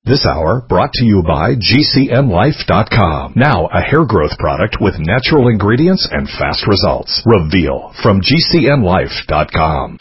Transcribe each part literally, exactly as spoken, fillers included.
This hour brought to you by G C N Life dot com. Now a hair growth product with natural ingredients and fast results. Reveal from G C N Life dot com.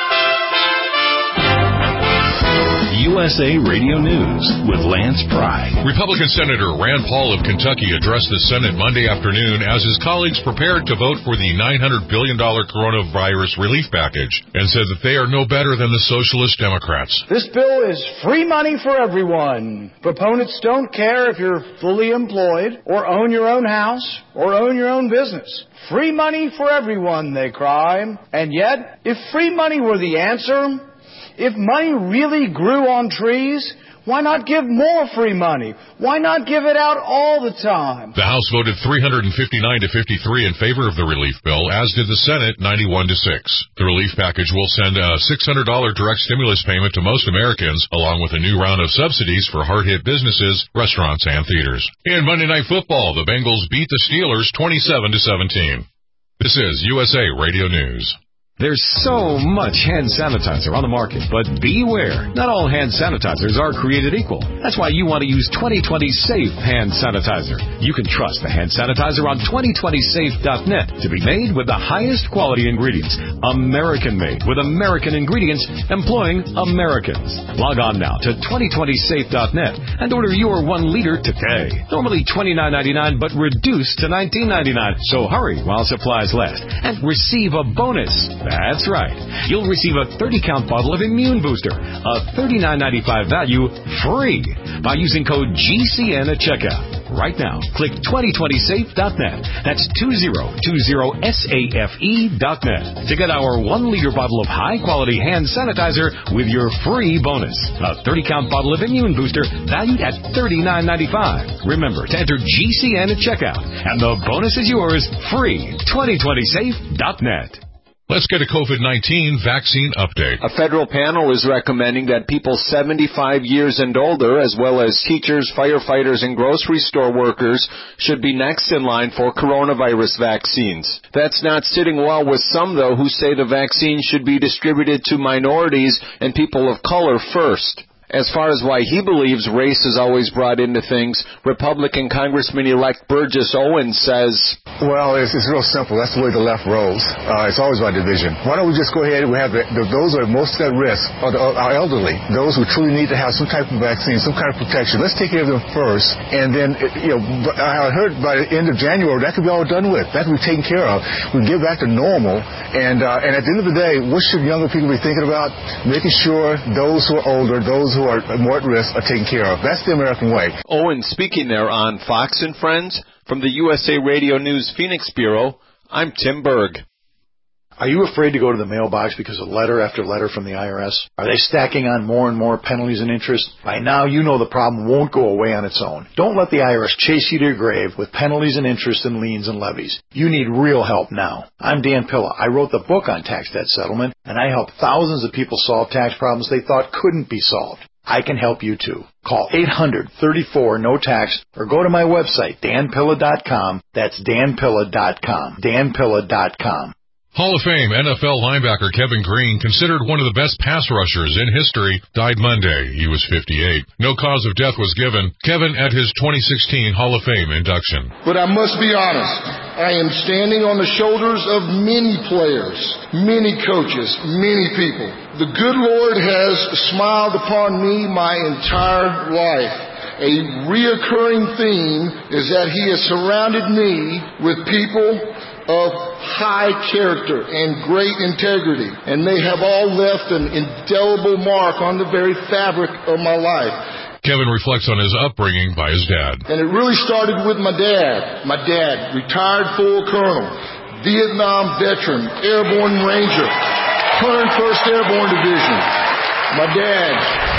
U S A Radio News with Lance Pry. Republican Senator Rand Paul of Kentucky addressed the Senate Monday afternoon as his colleagues prepared to vote for the nine hundred billion dollars coronavirus relief package and said that they are no better than the Socialist Democrats. This bill is free money for everyone. Proponents don't care if you're fully employed or own your own house or own your own business. Free money for everyone, they cry. And yet, if free money were the answer, if money really grew on trees, why not give more free money? Why not give it out all the time? The House voted three hundred fifty-nine to fifty-three in favor of the relief bill, as did the Senate ninety-one to six. The relief package will send a six hundred dollars direct stimulus payment to most Americans, along with a new round of subsidies for hard-hit businesses, restaurants, and theaters. In Monday Night Football, the Bengals beat the Steelers twenty-seven to seventeen. This is U S A Radio News. There's so much hand sanitizer on the market, but beware. Not all hand sanitizers are created equal. That's why you want to use twenty twenty Safe Hand Sanitizer. You can trust the hand sanitizer on twenty twenty safe dot net to be made with the highest quality ingredients. American-made with American ingredients employing Americans. Log on now to twenty twenty safe dot net and order your one liter today. Normally twenty-nine ninety-nine, but reduced to nineteen ninety-nine. So hurry while supplies last and receive a bonus. That's right. You'll receive a thirty count bottle of Immune Booster, a thirty-nine ninety-five value, free by using code G C N at checkout. Right now, click twenty twenty safe dot net. That's two zero two zero safe dot net to get our one liter bottle of high-quality hand sanitizer with your free bonus. A thirty count bottle of Immune Booster valued at thirty-nine ninety-five. Remember to enter G C N at checkout, and the bonus is yours free. twenty twenty safe dot net. Let's get a COVID nineteen vaccine update. A federal panel is recommending that people seventy-five years and older, as well as teachers, firefighters, and grocery store workers, should be next in line for coronavirus vaccines. That's not sitting well with some, though, who say the vaccine should be distributed to minorities and people of color first. As far as why he believes race is always brought into things, Republican Congressman-elect Burgess Owens says, well, it's, it's real simple. That's the way the left rolls. Uh, it's always about division. Why don't we just go ahead and we have the, the, those who are most at risk are the, our elderly, those who truly need to have some type of vaccine, some kind of protection. Let's take care of them first, and then, you know, I heard by the end of January, that could be all done with. That could be taken care of. We get back to normal, and, uh, and at the end of the day, what should younger people be thinking about? Making sure those who are older, those who who are more at risk are taken care of. That's the American way. Owen speaking there on Fox and Friends. From the U S A Radio News Phoenix Bureau, I'm Tim Berg. Are you afraid to go to the mailbox because of letter after letter from the I R S? Are they stacking on more and more penalties and interest? By now, you know the problem won't go away on its own. Don't let the I R S chase you to your grave with penalties and interest and liens and levies. You need real help now. I'm Dan Pilla. I wrote the book on tax debt settlement, and I help thousands of people solve tax problems they thought couldn't be solved. I can help you too. Call eight hundred thirty-four no tax or go to my website, dan pilla dot com. That's dan pilla dot com. dan pilla dot com. Hall of Fame N F L linebacker Kevin Greene, considered one of the best pass rushers in history, died Monday. He was fifty-eight. No cause of death was given. Kevin at his twenty sixteen Hall of Fame induction. But I must be honest. I am standing on the shoulders of many players, many coaches, many people. The good Lord has smiled upon me my entire life. A reoccurring theme is that He has surrounded me with people of high character and great integrity, and they have all left an indelible mark on the very fabric of my life. Kevin reflects on his upbringing by his dad. And it really started with my dad. My dad, retired full colonel, Vietnam veteran, airborne ranger, one hundred first Airborne Division. My dad,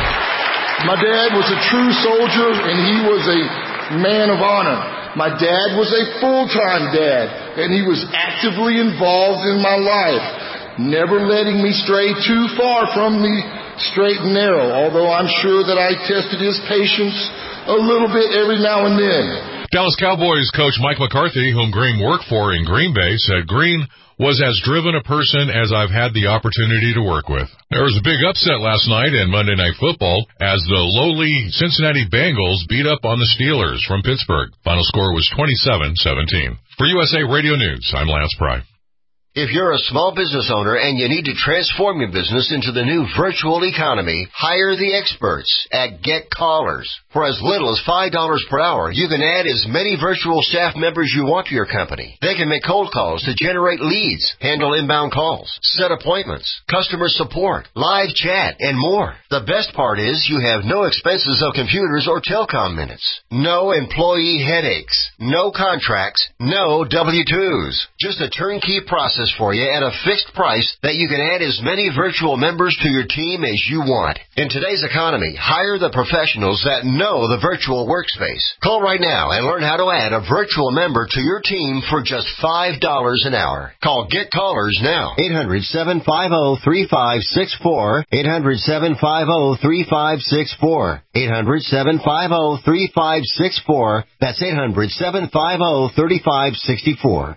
my dad was a true soldier, and he was a man of honor. My dad was a full-time dad, and he was actively involved in my life, never letting me stray too far from the straight and narrow, although I'm sure that I tested his patience a little bit every now and then. Dallas Cowboys coach Mike McCarthy, whom Green worked for in Green Bay, said Green was as driven a person as I've had the opportunity to work with. There was a big upset last night in Monday Night Football as the lowly Cincinnati Bengals beat up on the Steelers from Pittsburgh. Final score was twenty-seven seventeen. For U S A Radio News, I'm Lance Pry. If you're a small business owner and you need to transform your business into the new virtual economy, hire the experts at Get Callers. For as little as five dollars per hour, you can add as many virtual staff members you want to your company. They can make cold calls to generate leads, handle inbound calls, set appointments, customer support, live chat, and more. The best part is you have no expenses of computers or telecom minutes. No employee headaches. No contracts. No W two's. Just a turnkey process for you at a fixed price that you can add as many virtual members to your team as you want. In today's economy, hire the professionals that know the virtual workspace. Call right now and learn how to add a virtual member to your team for just five dollars an hour. Call Get Callers now. eight hundred, seven five zero, three five six four. eight hundred, seven five zero, three five six four. eight hundred, seven five zero, three five six four. That's eight hundred, seven five zero, three five six four.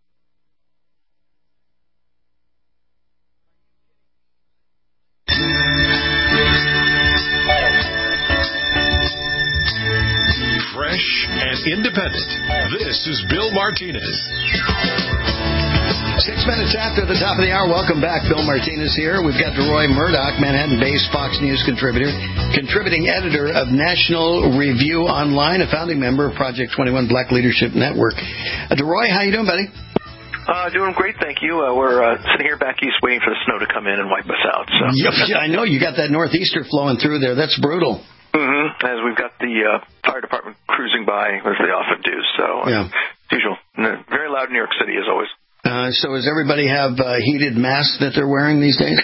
Fresh and independent. This is Bill Martinez. Six minutes after the top of the hour, welcome back. Bill Martinez here. We've got DeRoy Murdoch, Manhattan-based Fox News contributor, contributing editor of National Review Online, a founding member of Project twenty-one Black Leadership Network. Uh, DeRoy, how you doing, buddy? Uh, doing great, thank you. Uh, we're uh, sitting here back east waiting for the snow to come in and wipe us out. So. Yeah, I know. You got that northeaster flowing through there. That's brutal. Mm-hmm. As we've got the uh, fire department cruising by, as they often do. So, uh, yeah. As usual. Very loud in New York City, as always. Uh, so does everybody have uh, heated masks that they're wearing these days?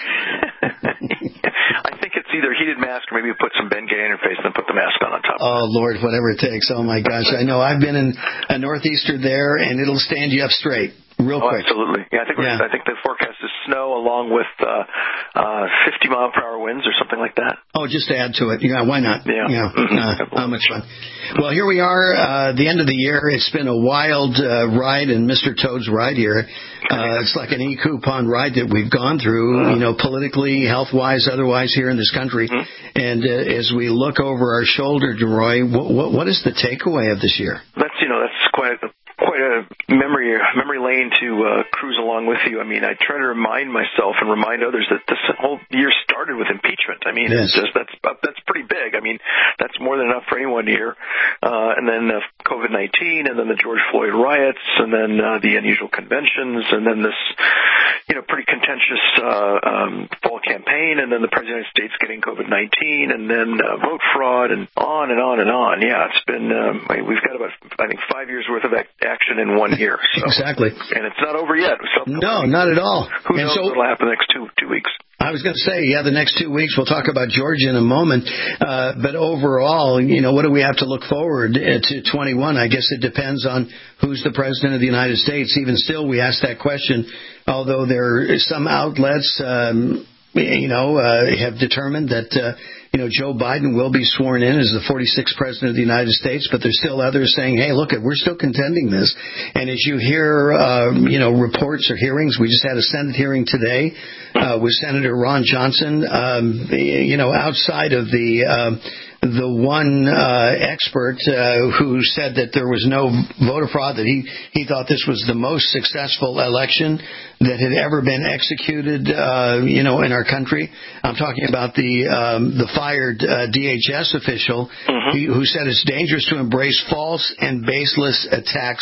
I think it's either heated mask or maybe put some Bengay interface and then put the mask on on top. Oh, Lord, whatever it takes. Oh, my gosh. I know. I've been in a northeaster there, and it'll stand you up straight. Real oh, quick. Absolutely. Yeah, I think yeah. I think the forecast is snow along with uh, uh, fifty mile per hour winds or something like that. Oh, just to add to it. Yeah, why not? Yeah. yeah. Mm-hmm. Uh, how much fun. Well, here we are, uh, the end of the year. It's been a wild uh, ride in Mister Toad's ride here. Uh, it's like an e-coupon ride that we've gone through, mm-hmm. you know, politically, health-wise, otherwise here in this country. Mm-hmm. And uh, as we look over our shoulder, DeRoy, what, what, what is the takeaway of this year? That's, you know, that's quite a Quite a memory memory lane to uh, cruise along with you. I mean, I try to remind myself and remind others that this whole year started with impeachment. I mean, yes. it's just that's that's pretty big. I mean, that's more than enough for anyone here. Uh, and then uh, COVID nineteen, and then the George Floyd riots, and then uh, the unusual conventions, and then this, you know, pretty contentious uh, um, fall campaign, and then the President of the United States getting COVID nineteen, and then uh, vote fraud, and on and on and on. Yeah, it's been um, we've got about I think five years worth of act- action in one year. So. Exactly. And it's not over yet. So no, not at all. Who and knows so, what will happen the next two two weeks? I was going to say, yeah, the next two weeks, we'll talk about Georgia in a moment. Uh, but overall, you know, what do we have to look forward to twenty-one? I guess it depends on who's the president of the United States. Even still, we ask that question, although there are some outlets, um, you know, uh, have determined that, uh, you know, Joe Biden will be sworn in as the forty-sixth president of the United States, but there's still others saying, hey, look, we're still contending this. And as you hear, uh, you know, reports or hearings, we just had a Senate hearing today uh, with Senator Ron Johnson, um, you know, outside of the um, the one uh, expert uh, who said that there was no voter fraud, that he, he thought this was the most successful election that had ever been executed, uh, you know, in our country. I'm talking about the um, the fired uh, D H S official mm-hmm. he, who said it's dangerous to embrace false and baseless attacks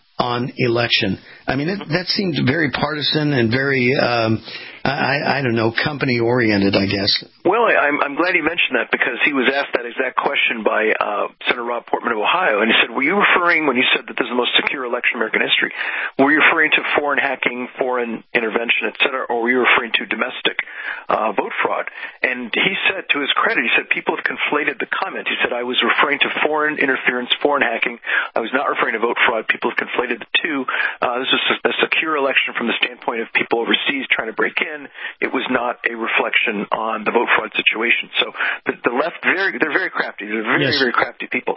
on election. I mean, it, that seemed very partisan and very, um, I, I don't know, company-oriented, I guess. Well, I'm, I'm glad he mentioned that because he was asked that exact question by uh, Senator Rob Portman of Ohio, and he said, were you referring, when you said that this is the most secure election in American history, were you referring to foreign hacking, foreign intervention, et cetera, or were you referring to domestic uh, vote fraud? And he said, to his credit, he said people have conflated the comment. He said, I was referring to foreign interference, foreign hacking. I was not referring to vote fraud. People have conflated the two. Uh, this was a secure election from the standpoint of people overseas trying to break in. It was not a reflection on the vote fraud situation. So the, the left, very, they're very crafty. They're very, yes. very crafty people. That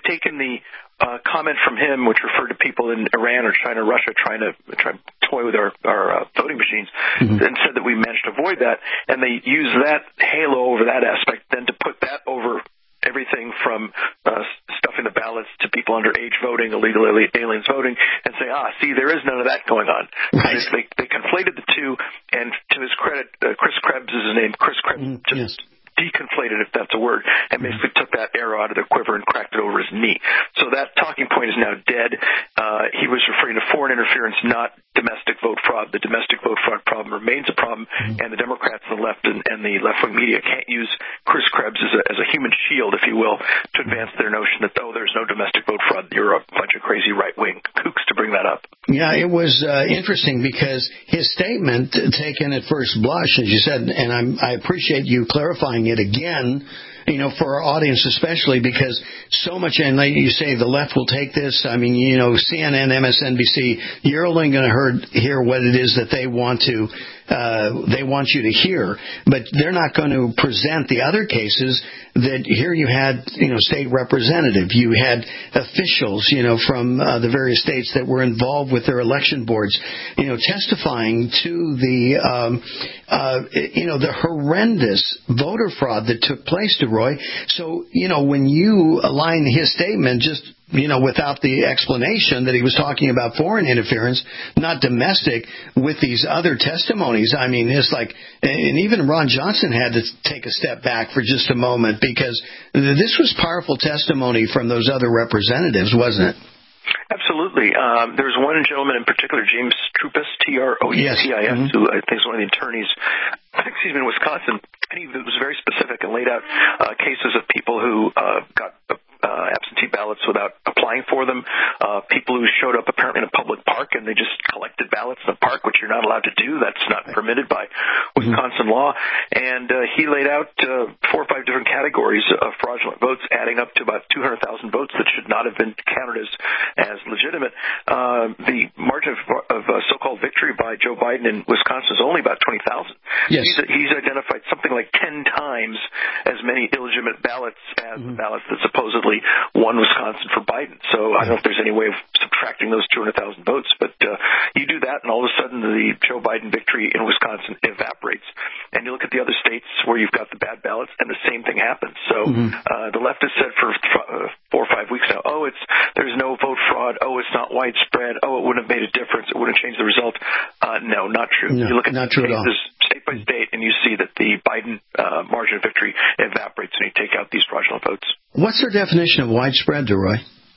they've taken the uh, comment from him, which referred to people in Iran or China, Russia, trying to try to toy with our, our uh, voting machines, mm-hmm. and said that we managed to avoid that, and they use that halo over that aspect, then to put that over everything from uh, stuffing the ballots to people underage voting, illegal aliens voting, and say, ah, see, there is none of that going on. Right. They, they conflated the two, and to his credit, uh, Chris Krebs is his name. Chris Krebs mm, just yes. deconflated, if that's a word, and basically took that arrow out of their quiver and cracked it over his knee. So that talking point is now dead. Uh, he was referring to foreign interference, not domestic vote fraud. The domestic vote fraud problem remains a problem, mm-hmm. and the Democrats and the left and, and the left-wing media can't use Chris Krebs as a, as a human shield, if you will, to advance their notion that, oh, there's no domestic vote fraud. You're a bunch of crazy right-wing kooks to bring that up. Yeah, it was uh, interesting because his statement, taken at first blush, as you said, and I'm, I appreciate you clarifying it again, you know, for our audience especially, because so much, and like you say, the left will take this. I mean, you know, C N N, M S N B C, you're only going to hear what it is that they want to, uh, they want you to hear, but they're not going to present the other cases that here you had, you know, state representative, you had officials, you know, from uh, the various states that were involved with their election boards, you know, testifying to the, um, uh, you know, the horrendous voter fraud that took place, DeRoy. So, you know, when you align his statement just, you know, without the explanation that he was talking about foreign interference, not domestic, with these other testimonies, I mean, it's like, and even Ron Johnson had to take a step back for just a moment because this was powerful testimony from those other representatives, wasn't it? Absolutely. Um, there was one gentleman in particular, James Troupis, T R O E T I S, yes. mm-hmm. who I think is one of the attorneys, excuse me, in Wisconsin, and he was very specific and laid out uh, cases of people who uh, got uh, absentee ballots without applying for them, uh, people who showed up apparently in a public park and they just collected ballots in a park, which you're not allowed to do. That's not permitted by Wisconsin law. And uh, he laid out uh, four or five different categories of fraudulent votes, adding up to about two hundred thousand votes that should not have been counted as, as legitimate. Uh, the margin of, of uh, so-called victory by Joe Biden in Wisconsin is only about twenty thousand. Yes. He's, he's identified something like ten times as many illegitimate ballots as mm-hmm. the ballots that supposedly won Wisconsin for Biden. So I don't know if there's any way of subtracting those two hundred thousand votes, but uh, you do that, and all of a sudden the Joe Biden victory in Wisconsin evaporates. And you look at the other states where you've got the bad ballots, and the same thing happens. So mm-hmm. uh, the left has said for uh, four or five weeks now, oh, it's there's no vote fraud. Oh, it's not widespread. Oh, it wouldn't have made a difference. It wouldn't change the result. Uh, no, not true. No, you look at not true at all. State by state, and you see that the Biden uh, margin of victory evaporates when you take out these fraudulent votes. What's their definition of widespread, DeRoy?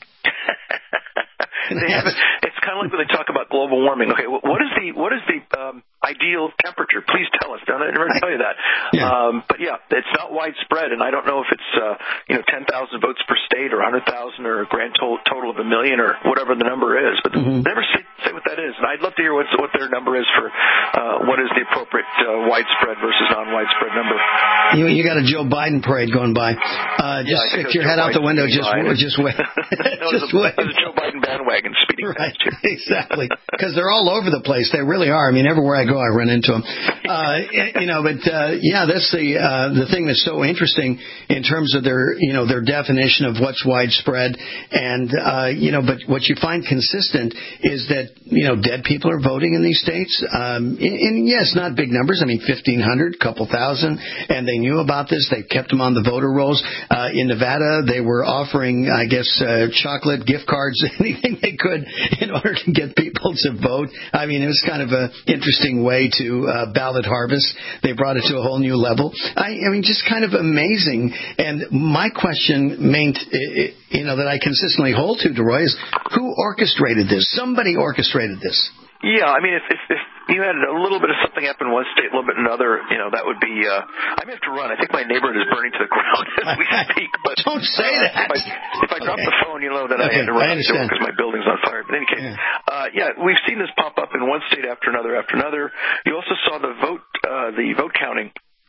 They have it. It's kind of like when they talk about global warming. Okay, what is the what is the um, ideal temperature? Please tell us. I never tell you that. Yeah. Um, but yeah, it's not widespread, and I don't know if it's uh, you know ten thousand votes per state or one hundred thousand or a grand total, total of a million or whatever the number is. But mm-hmm. they never say, say what that is. And I'd love to hear what's, what their number is for uh, what is the appropriate uh, widespread versus non-widespread number. You, you got a Joe Biden parade going by. Uh, just yeah, stick your head out the window. Just just wait. no, just wait. There's a Joe Biden bandwagon speeding right. past here. Exactly. Because they're all over the place. They really are. I mean, everywhere I go, I run into them. Uh, you know, but uh, yeah, that's the uh, the thing that's so interesting in terms of their you know their definition of what's widespread, and uh, you know, but what you find consistent is that you know dead people are voting in these states, um, and, and yes, not big numbers. I mean, fifteen hundred, couple thousand, and they knew about this. They kept them on the voter rolls. Uh, in Nevada, they were offering, I guess, uh, chocolate, gift cards, anything they could in order to get people to vote. I mean, it was kind of an interesting way to uh, ballot harvest. They brought it to a whole new level. I, I mean, just kind of amazing. And my question, main, you know, that I consistently hold to, DeRoy, is who orchestrated this? Somebody orchestrated this. Yeah, I mean, if, if, if you had a little bit of something happen in one state, a little bit in another, you know, that would be, uh, I may have to run. I think my neighborhood is burning to the ground as we speak. But don't say uh, that. If I, if I drop okay. the phone, you know that okay. I had to run out the door because my building's on fire. But in any case, yeah. Uh, yeah, we've seen this pop up in one state after another after another. You also saw the vote, uh, the vote counting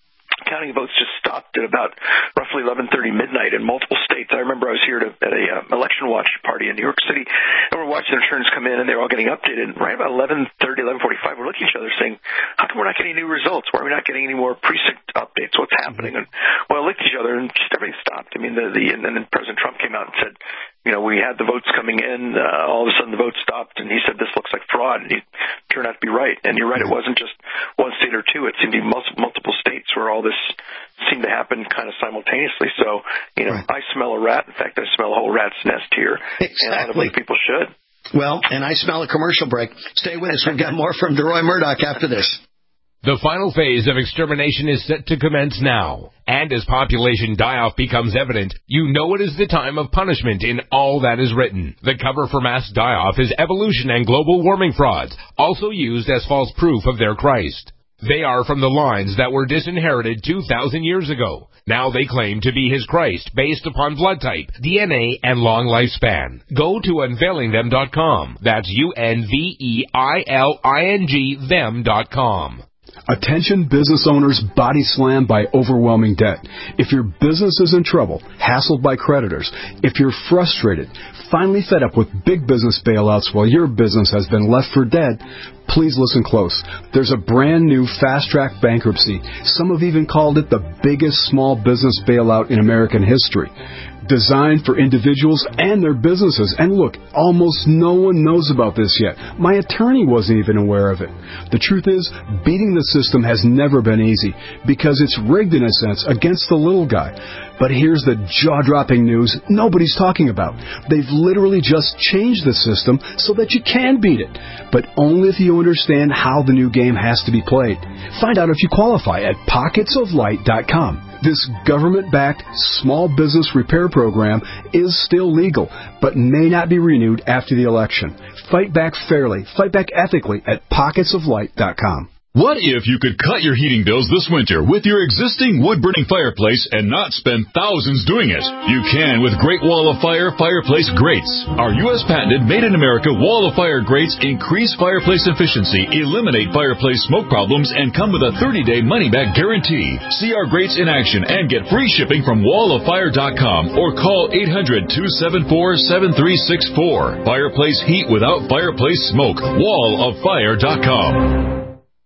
counting votes just stopped at about roughly eleven thirty midnight in multiple states. I remember I was here to, at a uh, election watch party in New York City, and we're watching the returns come in, and they're all getting updated. And right about eleven thirty, eleven forty-five, we're looking at each other saying, how come we're not getting new results? Why are we not getting any more precinct updates? What's happening? And well, I looked at each other, and just everything stopped. I mean, the, the and then President Trump came out and said, you know, we had the votes coming in. Uh, all of a sudden, the votes stopped, and he said this looks like fraud, and he turned out to be right. And you're right, it wasn't just one state or two. It seemed to be multiple, multiple states where all this seemed to happen kind of simultaneously. So, you know, right. I smell a rat. In fact, I smell a whole rat's nest here. Exactly. And a lot of other people should. Well, and I smell a commercial break. Stay with us. We've got more from DeRoy Murdock after this. The final phase of extermination is set to commence now. And as population die-off becomes evident, you know it is the time of punishment in all that is written. The cover for mass die-off is evolution and global warming frauds, also used as false proof of their Christ. They are from the lines that were disinherited two thousand years ago. Now they claim to be his Christ based upon blood type, D N A, and long lifespan. Go to unveiling them dot com. That's U N V E I L I N G them dot com. Attention business owners body slammed by overwhelming debt. If your business is in trouble, hassled by creditors, if you're frustrated, finally fed up with big business bailouts while your business has been left for dead, please listen close. There's a brand new fast-track bankruptcy. Some have even called it the biggest small business bailout in American history. Designed for individuals and their businesses. And look, almost no one knows about this yet. My attorney wasn't even aware of it. The truth is, beating the system has never been easy because it's rigged in a sense against the little guy. But here's the jaw-dropping news nobody's talking about. They've literally just changed the system so that you can beat it, but only if you understand how the new game has to be played. Find out if you qualify at pockets of light dot com. This government-backed small business repair program is still legal, but may not be renewed after the election. Fight back fairly, fight back ethically at pockets of light dot com. What if you could cut your heating bills this winter with your existing wood-burning fireplace and not spend thousands doing it? You can with Great Wall of Fire fireplace grates. Our U S patented made-in-America Wall of Fire grates increase fireplace efficiency, eliminate fireplace smoke problems, and come with a thirty-day money-back guarantee. See our grates in action and get free shipping from wall of fire dot com or call eight hundred, two seven four, seven three six four. Fireplace heat without fireplace smoke. wall of fire dot com.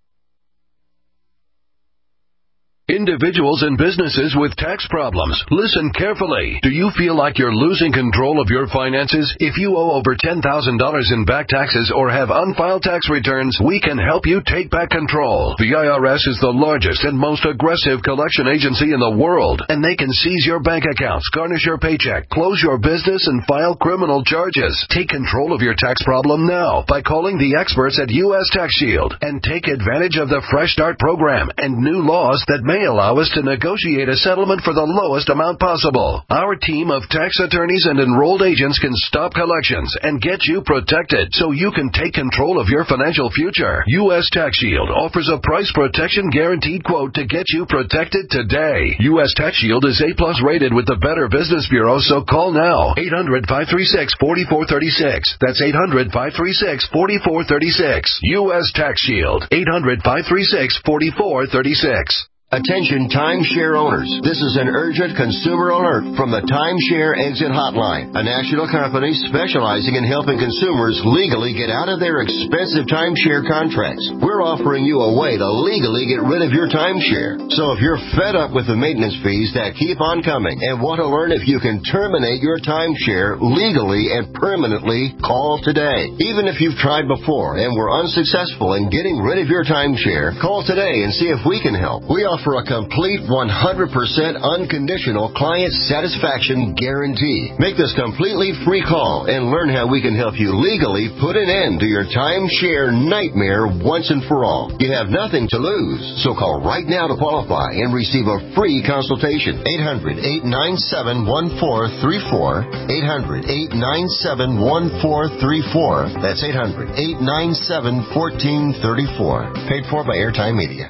Individuals and businesses with tax problems, listen carefully. Do you feel like you're losing control of your finances? If you owe over ten thousand dollars in back taxes or have unfiled tax returns, we can help you take back control. The I R S is the largest and most aggressive collection agency in the world, and they can seize your bank accounts, garnish your paycheck, close your business, and file criminal charges. Take control of your tax problem now by calling the experts at U S Tax Shield and take advantage of the Fresh Start program and new laws that may allow us to negotiate a settlement for the lowest amount possible. Our team of tax attorneys and enrolled agents can stop collections and get you protected so you can take control of your financial future. U S Tax Shield offers a price protection guaranteed quote to get you protected today. U S Tax Shield is A plus rated with the Better Business Bureau, so call now. eight hundred, five three six, four four three six. That's eight hundred, five three six, four four three six. U S Tax Shield. eight hundred, five three six, four four three six. Attention timeshare owners. This is an urgent consumer alert from the Timeshare Exit Hotline, a national company specializing in helping consumers legally get out of their expensive timeshare contracts. We're offering you a way to legally get rid of your timeshare. So if you're fed up with the maintenance fees that keep on coming and want to learn if you can terminate your timeshare legally and permanently, call today. Even if you've tried before and were unsuccessful in getting rid of your timeshare, call today and see if we can help. We offer for a complete one hundred percent unconditional client satisfaction guarantee. Make this completely free call and learn how we can help you legally put an end to your timeshare nightmare once and for all. You have nothing to lose, so call right now to qualify and receive a free consultation. eight hundred, eight nine seven, one four three four. eight hundred, eight nine seven, one four three four. That's eight hundred, eight nine seven, one four three four. Paid for by Airtime Media.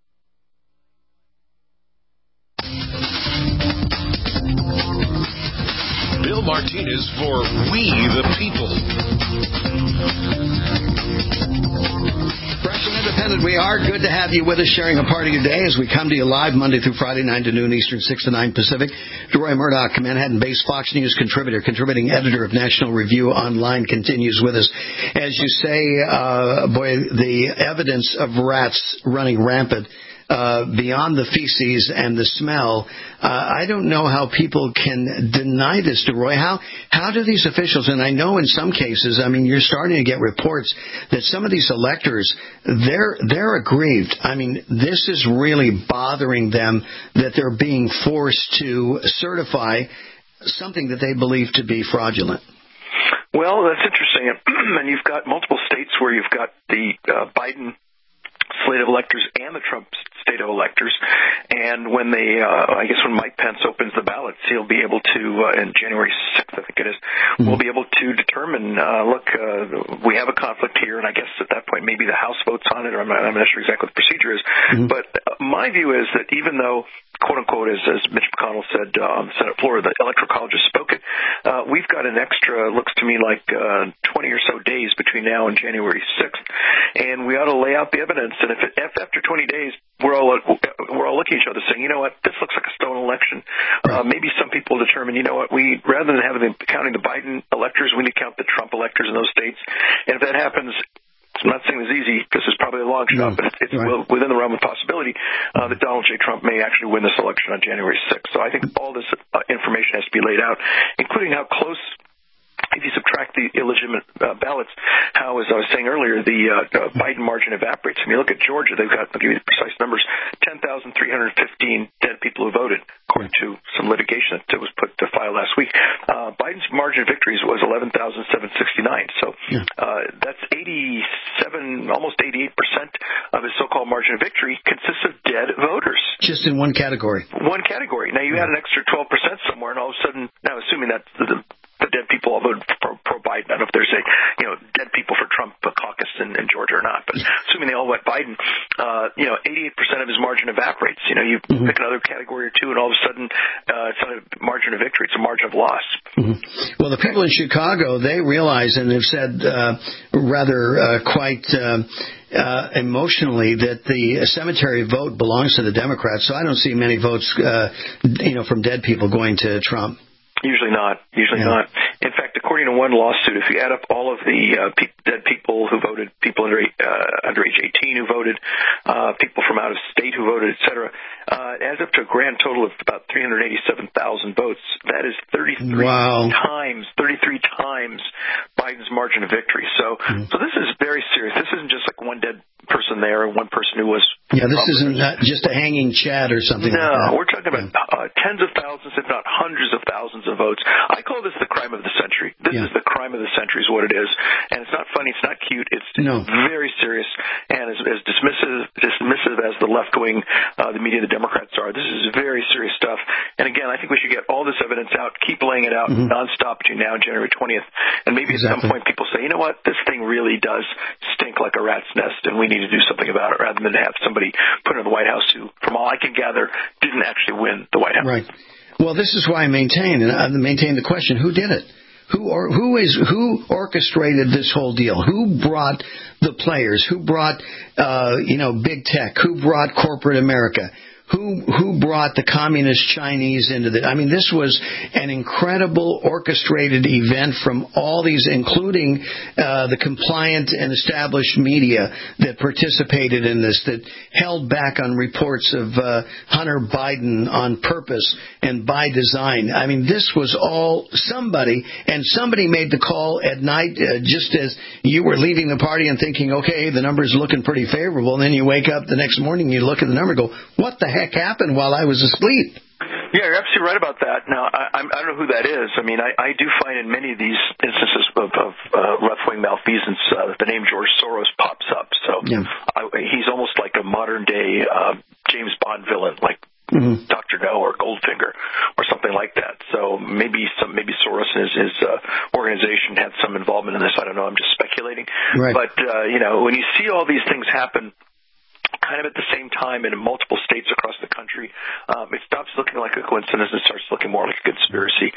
Bill Martinez for We the People. Fresh and independent. Independent, we are. Good to have you with us, sharing a part of your day as we come to you live Monday through Friday, nine to noon Eastern, six to nine Pacific. DeRoy Murdoch, Manhattan-based Fox News contributor, contributing editor of National Review Online, continues with us. As you say, uh, boy, the evidence of rats running rampant Uh, beyond the feces and the smell, uh, I don't know how people can deny this, DeRoy. How how do these officials, and I know in some cases, I mean, you're starting to get reports that some of these electors, they're they're aggrieved. I mean, this is really bothering them that they're being forced to certify something that they believe to be fraudulent. Well, that's interesting. And you've got multiple states where you've got the uh, Biden slate of electors and the Trump state of electors. And when they, uh, I guess when Mike Pence opens the ballots, he'll be able to, uh, in January sixth, I think it is, mm-hmm. we'll be able to determine, uh, look, uh, we have a conflict here, and I guess at that point maybe the House votes on it, or I'm not, I'm not sure exactly what the procedure is. Mm-hmm. But my view is that even though, quote unquote, as, as Mitch McConnell said uh, on the Senate floor, the Electoral College has spoken, uh, we've got an extra, looks to me like uh, twenty or so days between now and January sixth, and we ought to lay out the evidence. And if, it, if after twenty days we're all we're all looking at each other saying, you know what, this looks like a stolen election, uh, maybe some people determine, you know what, we rather than having them counting the Biden electors, we need to count the Trump electors in those states. And if that happens, I'm not saying it's easy because it's probably a long shot, no. but it's, it's right. within the realm of possibility uh, that Donald J. Trump may actually win this election on January sixth. So I think all this uh, information has to be laid out, including how close, if you subtract the illegitimate uh, ballots, how, as I was saying earlier, the uh, uh, Biden margin evaporates. When you look at Georgia, they've got, I'll give you the precise numbers, ten thousand three hundred fifteen dead people who voted, according to some litigation that was put to file last week. Uh, Biden's margin of victories was eleven thousand seven hundred sixty-nine. So uh, that's eighty-seven, almost eighty-eight percent of his so-called margin of victory consists of dead voters. Just in one category. One category. Now, you add an extra twelve percent somewhere, and all of a sudden, now assuming that the, the dead people all voted for, for Biden, I don't know if there's a, you know, dead people for Trump caucus in, in Georgia or not, but assuming they all went Biden, uh, you know, eighty-eight percent of his margin evaporates. You know, you mm-hmm. pick another category or two, and all of a sudden, uh, it's not a margin of victory, it's a margin of loss. Mm-hmm. Well, the people in Chicago, they realize and have said uh, rather uh, quite uh, uh, emotionally that the cemetery vote belongs to the Democrats, so I don't see many votes, uh, you know, from dead people going to Trump. Usually not. Usually yeah. not. In fact, according to one lawsuit, if you add up all of the uh, pe- dead people who voted, people under uh, under age eighteen who voted, uh, people from out of state who voted, et cetera, uh, it adds up to a grand total of about three hundred eighty-seven thousand votes. That is thirty-three wow. times, thirty-three times Biden's margin of victory. So, mm. so this is very serious. This isn't just like one dead person there and one person who was. Yeah, this isn't not just a hanging Chad or something no, like that. No, we're talking about uh, tens of thousands, if not hundreds of thousands of votes. I call this the crime of the century. This yeah. is the crime of the century is what it is. And it's not funny, it's not cute, it's no. very serious. And as, as dismissive, dismissive as the left-wing, uh, the media, the Democrats are, this is very serious stuff. And again, I think we should get all this evidence out, keep laying it out mm-hmm. nonstop between now and January twentieth. And maybe exactly. at some point people say, you know what, this thing really does stink like a rat's nest, and we need to do something about it, rather than have somebody put in the White House who, from all I can gather, didn't actually win the White House. Right. Well, this is why I maintain, and I maintain the question, who did it? Who or who is who orchestrated this whole deal? Who brought the players? Who brought uh, you know big tech? Who brought corporate America? Who who brought the communist Chinese into the? I mean, this was an incredible orchestrated event from all these, including uh, the compliant and established media that participated in this, that held back on reports of uh, Hunter Biden on purpose and by design. I mean, this was all somebody, and somebody made the call at night, uh, just as you were leaving the party and thinking, okay, the number's looking pretty favorable. And then you wake up the next morning, you look at the number and go, what the heck happened while I was asleep? Yeah, you're absolutely right about that. Now, I, I don't know who that is. I mean, I, I do find in many of these instances of, of uh, left-wing malfeasance, uh, the name George Soros pops up. So yeah. I, he's almost like a modern-day uh, James Bond villain, like mm-hmm. Doctor No or Goldfinger or something like that. So maybe some, maybe Soros and his, his uh, organization had some involvement in this. I don't know. I'm just speculating. Right. But, uh, you know, when you see all these things happen kind of at the same time and in multiple states across the country, um, it stops looking like a coincidence and starts looking more like a conspiracy. Yeah.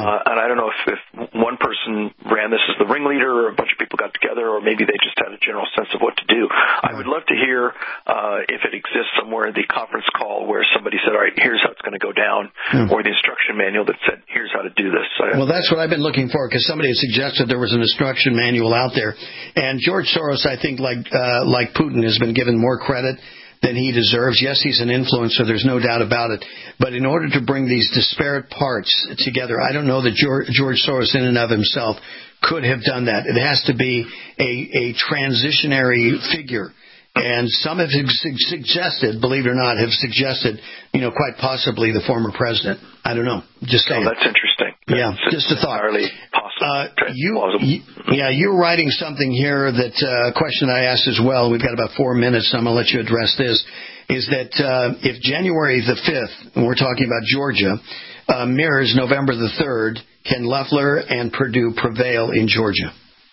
Uh, and I don't know if, if one person ran this as the ringleader or a bunch of people got together, or maybe they just had a general sense of what to do. I would love to hear uh, if it exists somewhere in the conference call where somebody said, all right, here's how it's going to go down, hmm. or the instruction manual that said, here's how to do this. So, well, that's what I've been looking for, because somebody had suggested there was an instruction manual out there. And George Soros, I think, like uh, like Putin, has been given more credit than he deserves. Yes, he's an influencer. There's no doubt about it. But in order to bring these disparate parts together, I don't know that George, George Soros in and of himself could have done that. It has to be a, a transitionary figure. And some have suggested, believe it or not, have suggested, you know, quite possibly the former president. I don't know. Just saying. Oh, that's interesting. Yeah, that's just a thought. Entirely possible. Uh, you, you, yeah, you're writing something here that uh, a question I asked as well. We've got about four minutes, so I'm going to let you address this. Is that uh, if January the fifth, and we're talking about Georgia, uh, mirrors November the third, can Loeffler and Perdue prevail in Georgia?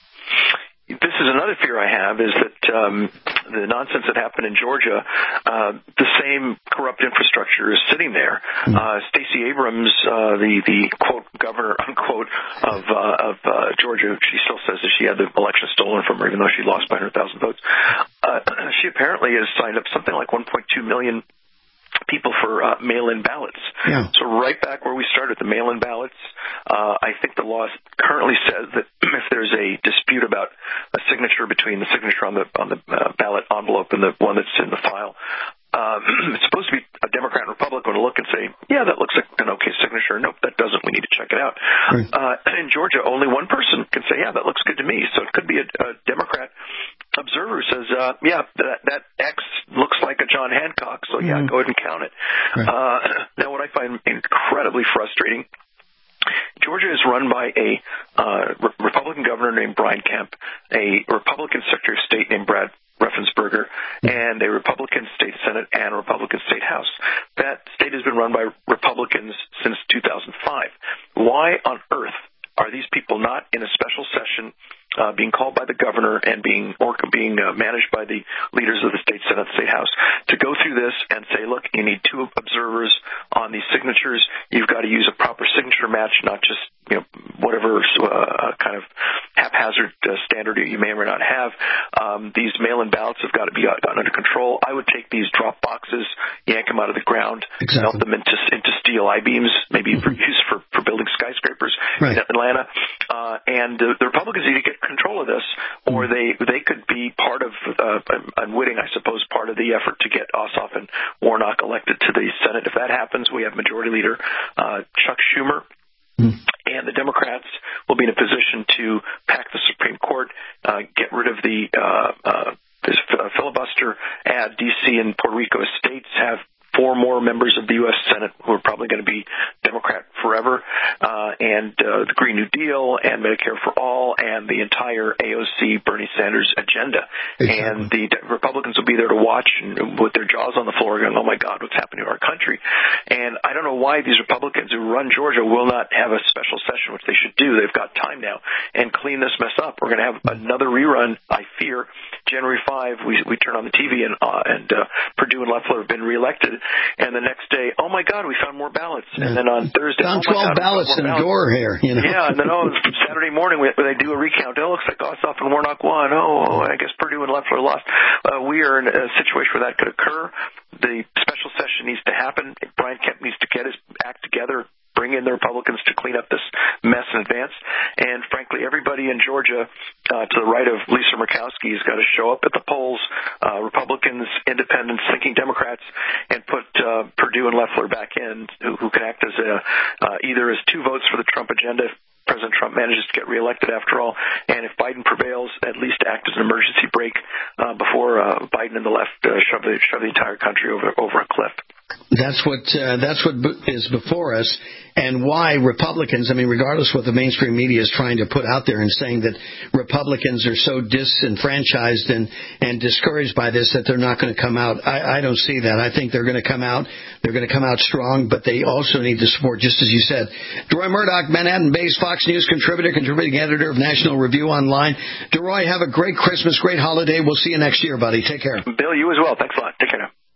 This is another fear I have, is that um, the nonsense that happened in Georgia, uh, the same corrupt infrastructure is sitting there. Uh, Stacey Abrams, uh, the, the quote governor, unquote, of, uh, of uh, Georgia, she still says that she had the election stolen from her, even though she lost by one hundred thousand votes. Uh, she apparently has signed up something like one point two million people for uh, mail-in ballots. Yeah. So right back where we started, the mail-in ballots, uh, I think the law currently says that if there's a dispute about a signature between the signature on the on the uh, ballot envelope and the one that's in the file, um, it's supposed to be a Democrat and Republican to look and say, yeah, that looks like an okay signature. Nope, that doesn't. We need to check it out. Right. Uh, in Georgia, only one person can say, yeah, that looks good to me. So it could be a, a Democrat observer who says, uh, yeah, that, that X looks like a John Hancock, so yeah, mm-hmm. go ahead and count it. Right. Uh, now, what I find incredibly frustrating, Georgia is run by a uh, re- Republican governor named Brian Kemp, a Republican Secretary of State named Brad Raffensperger, and a Republican State Senate and a Republican State House. That state has been run by Republicans since two thousand five. Why on earth are these people not in a special session uh, being called by the governor and being or being uh, managed by the leaders of the state Senate, state House to go through this and say, look, you need two observers on these signatures. You've got to use a proper signature match, not just, you know, whatever uh, kind of haphazard uh, standard you may or may not have. Um, these mail-in ballots have got to be gotten under control. I would take these drop boxes, yank them out of the ground, exactly. melt them into into steel I-beams, maybe for use for, for building skyscrapers right. in Atlanta. Uh, and uh, the Republicans need to get control of this, or they they could be part of, uh, unwitting, I suppose, part of the effort to get Ossoff and Warnock elected to the Senate. If that happens, we have Majority Leader uh, Chuck Schumer. And the Democrats will be in a position to pack the Supreme Court, uh, get rid of the uh, uh, this uh, filibuster, add D C and Puerto Rico states, have four more members of the U S Senate who are probably going to be Democrat forever, uh, and uh, the Green New Deal and Medicare for All and the entire A O C Bernie Sanders agenda. Exactly. And the Republicans will be there to watch and with their jaws on the floor going, oh, my God, what's happening to our country? And I don't know why these Republicans who run Georgia will not have a special session, which they should do. They've got time now, and clean this mess up. We're going to have another rerun, I fear. January fifth, we we turn on the T V and uh, and uh, Perdue and Loeffler have been reelected. And the next day, oh, my God, we found more ballots. Yeah. And then on Thursday, found oh, twelve God, ballots in a door here. You know? Yeah, and then, oh, Saturday morning, we, they do a recount. Oh, it looks like Ossoff and Warnock won. Oh, I guess Perdue and Loeffler lost. Uh, we are in a situation where that could occur. The special session needs to happen. Brian Kemp needs to get his act together, bring in the Republicans to clean up this mess in advance. And frankly, everybody in Georgia uh, to the right of Lisa Murkowski has got to show up at the polls, uh, Republicans, independents, thinking Democrats, and put uh, Perdue and Loeffler back in, who, who can act as a, uh, either as two votes for the Trump agenda if President Trump manages to get reelected after all, and if Biden prevails, at least act as an emergency brake uh, before uh, Biden and the left uh, shove, the, shove the entire country over over a cliff. That's what uh, that's what is before us, and why Republicans, I mean, regardless of what the mainstream media is trying to put out there and saying that Republicans are so disenfranchised and, and discouraged by this that they're not going to come out. I, I don't see that. I think they're going to come out. They're going to come out strong, but they also need to support, just as you said. DeRoy Murdock, Manhattan-based Fox News contributor, contributing editor of National Review Online. DeRoy, have a great Christmas, great holiday. We'll see you next year, buddy. Take care. Bill, you as well. Thanks a lot. Take care now.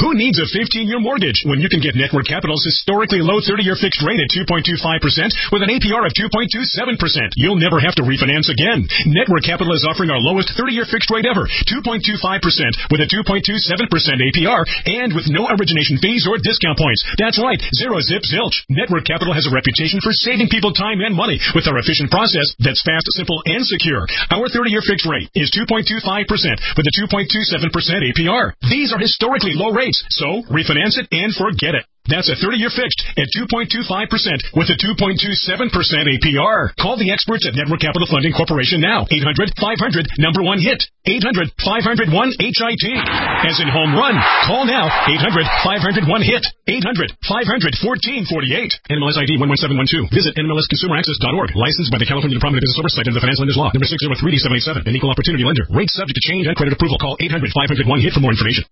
Who needs a fifteen-year mortgage when you can get Network Capital's historically low thirty-year fixed rate at two point two five percent with an A P R of two point two seven percent? You'll never have to refinance again. Network Capital is offering our lowest thirty-year fixed rate ever, two point two five percent with a two point two seven percent A P R and with no origination fees or discount points. That's right, zero zip zilch. Network Capital has a reputation for saving people time and money with our efficient process that's fast, simple, and secure. Our thirty-year fixed rate is two point two five percent with a two point two seven percent A P R. These are historically low rates. So, refinance it and forget it. That's a thirty-year fixed at two point two five percent with a two point two seven percent A P R. Call the experts at Network Capital Funding Corporation now. eight hundred, five hundred, number one hit. eight hundred, five hundred, one H I T. As in home run. Call now. eight hundred, five hundred, one hit. eight hundred, five hundred, fourteen forty-eight. N M L S I D one one seven one two. Visit N M L S consumer access dot org. Licensed by the California Department of Business Oversight and the Finance Lenders Law. Number six oh three D seven eight seven. An equal opportunity lender. Rates subject to change and credit approval. Call eight hundred, five hundred, one hit for more information.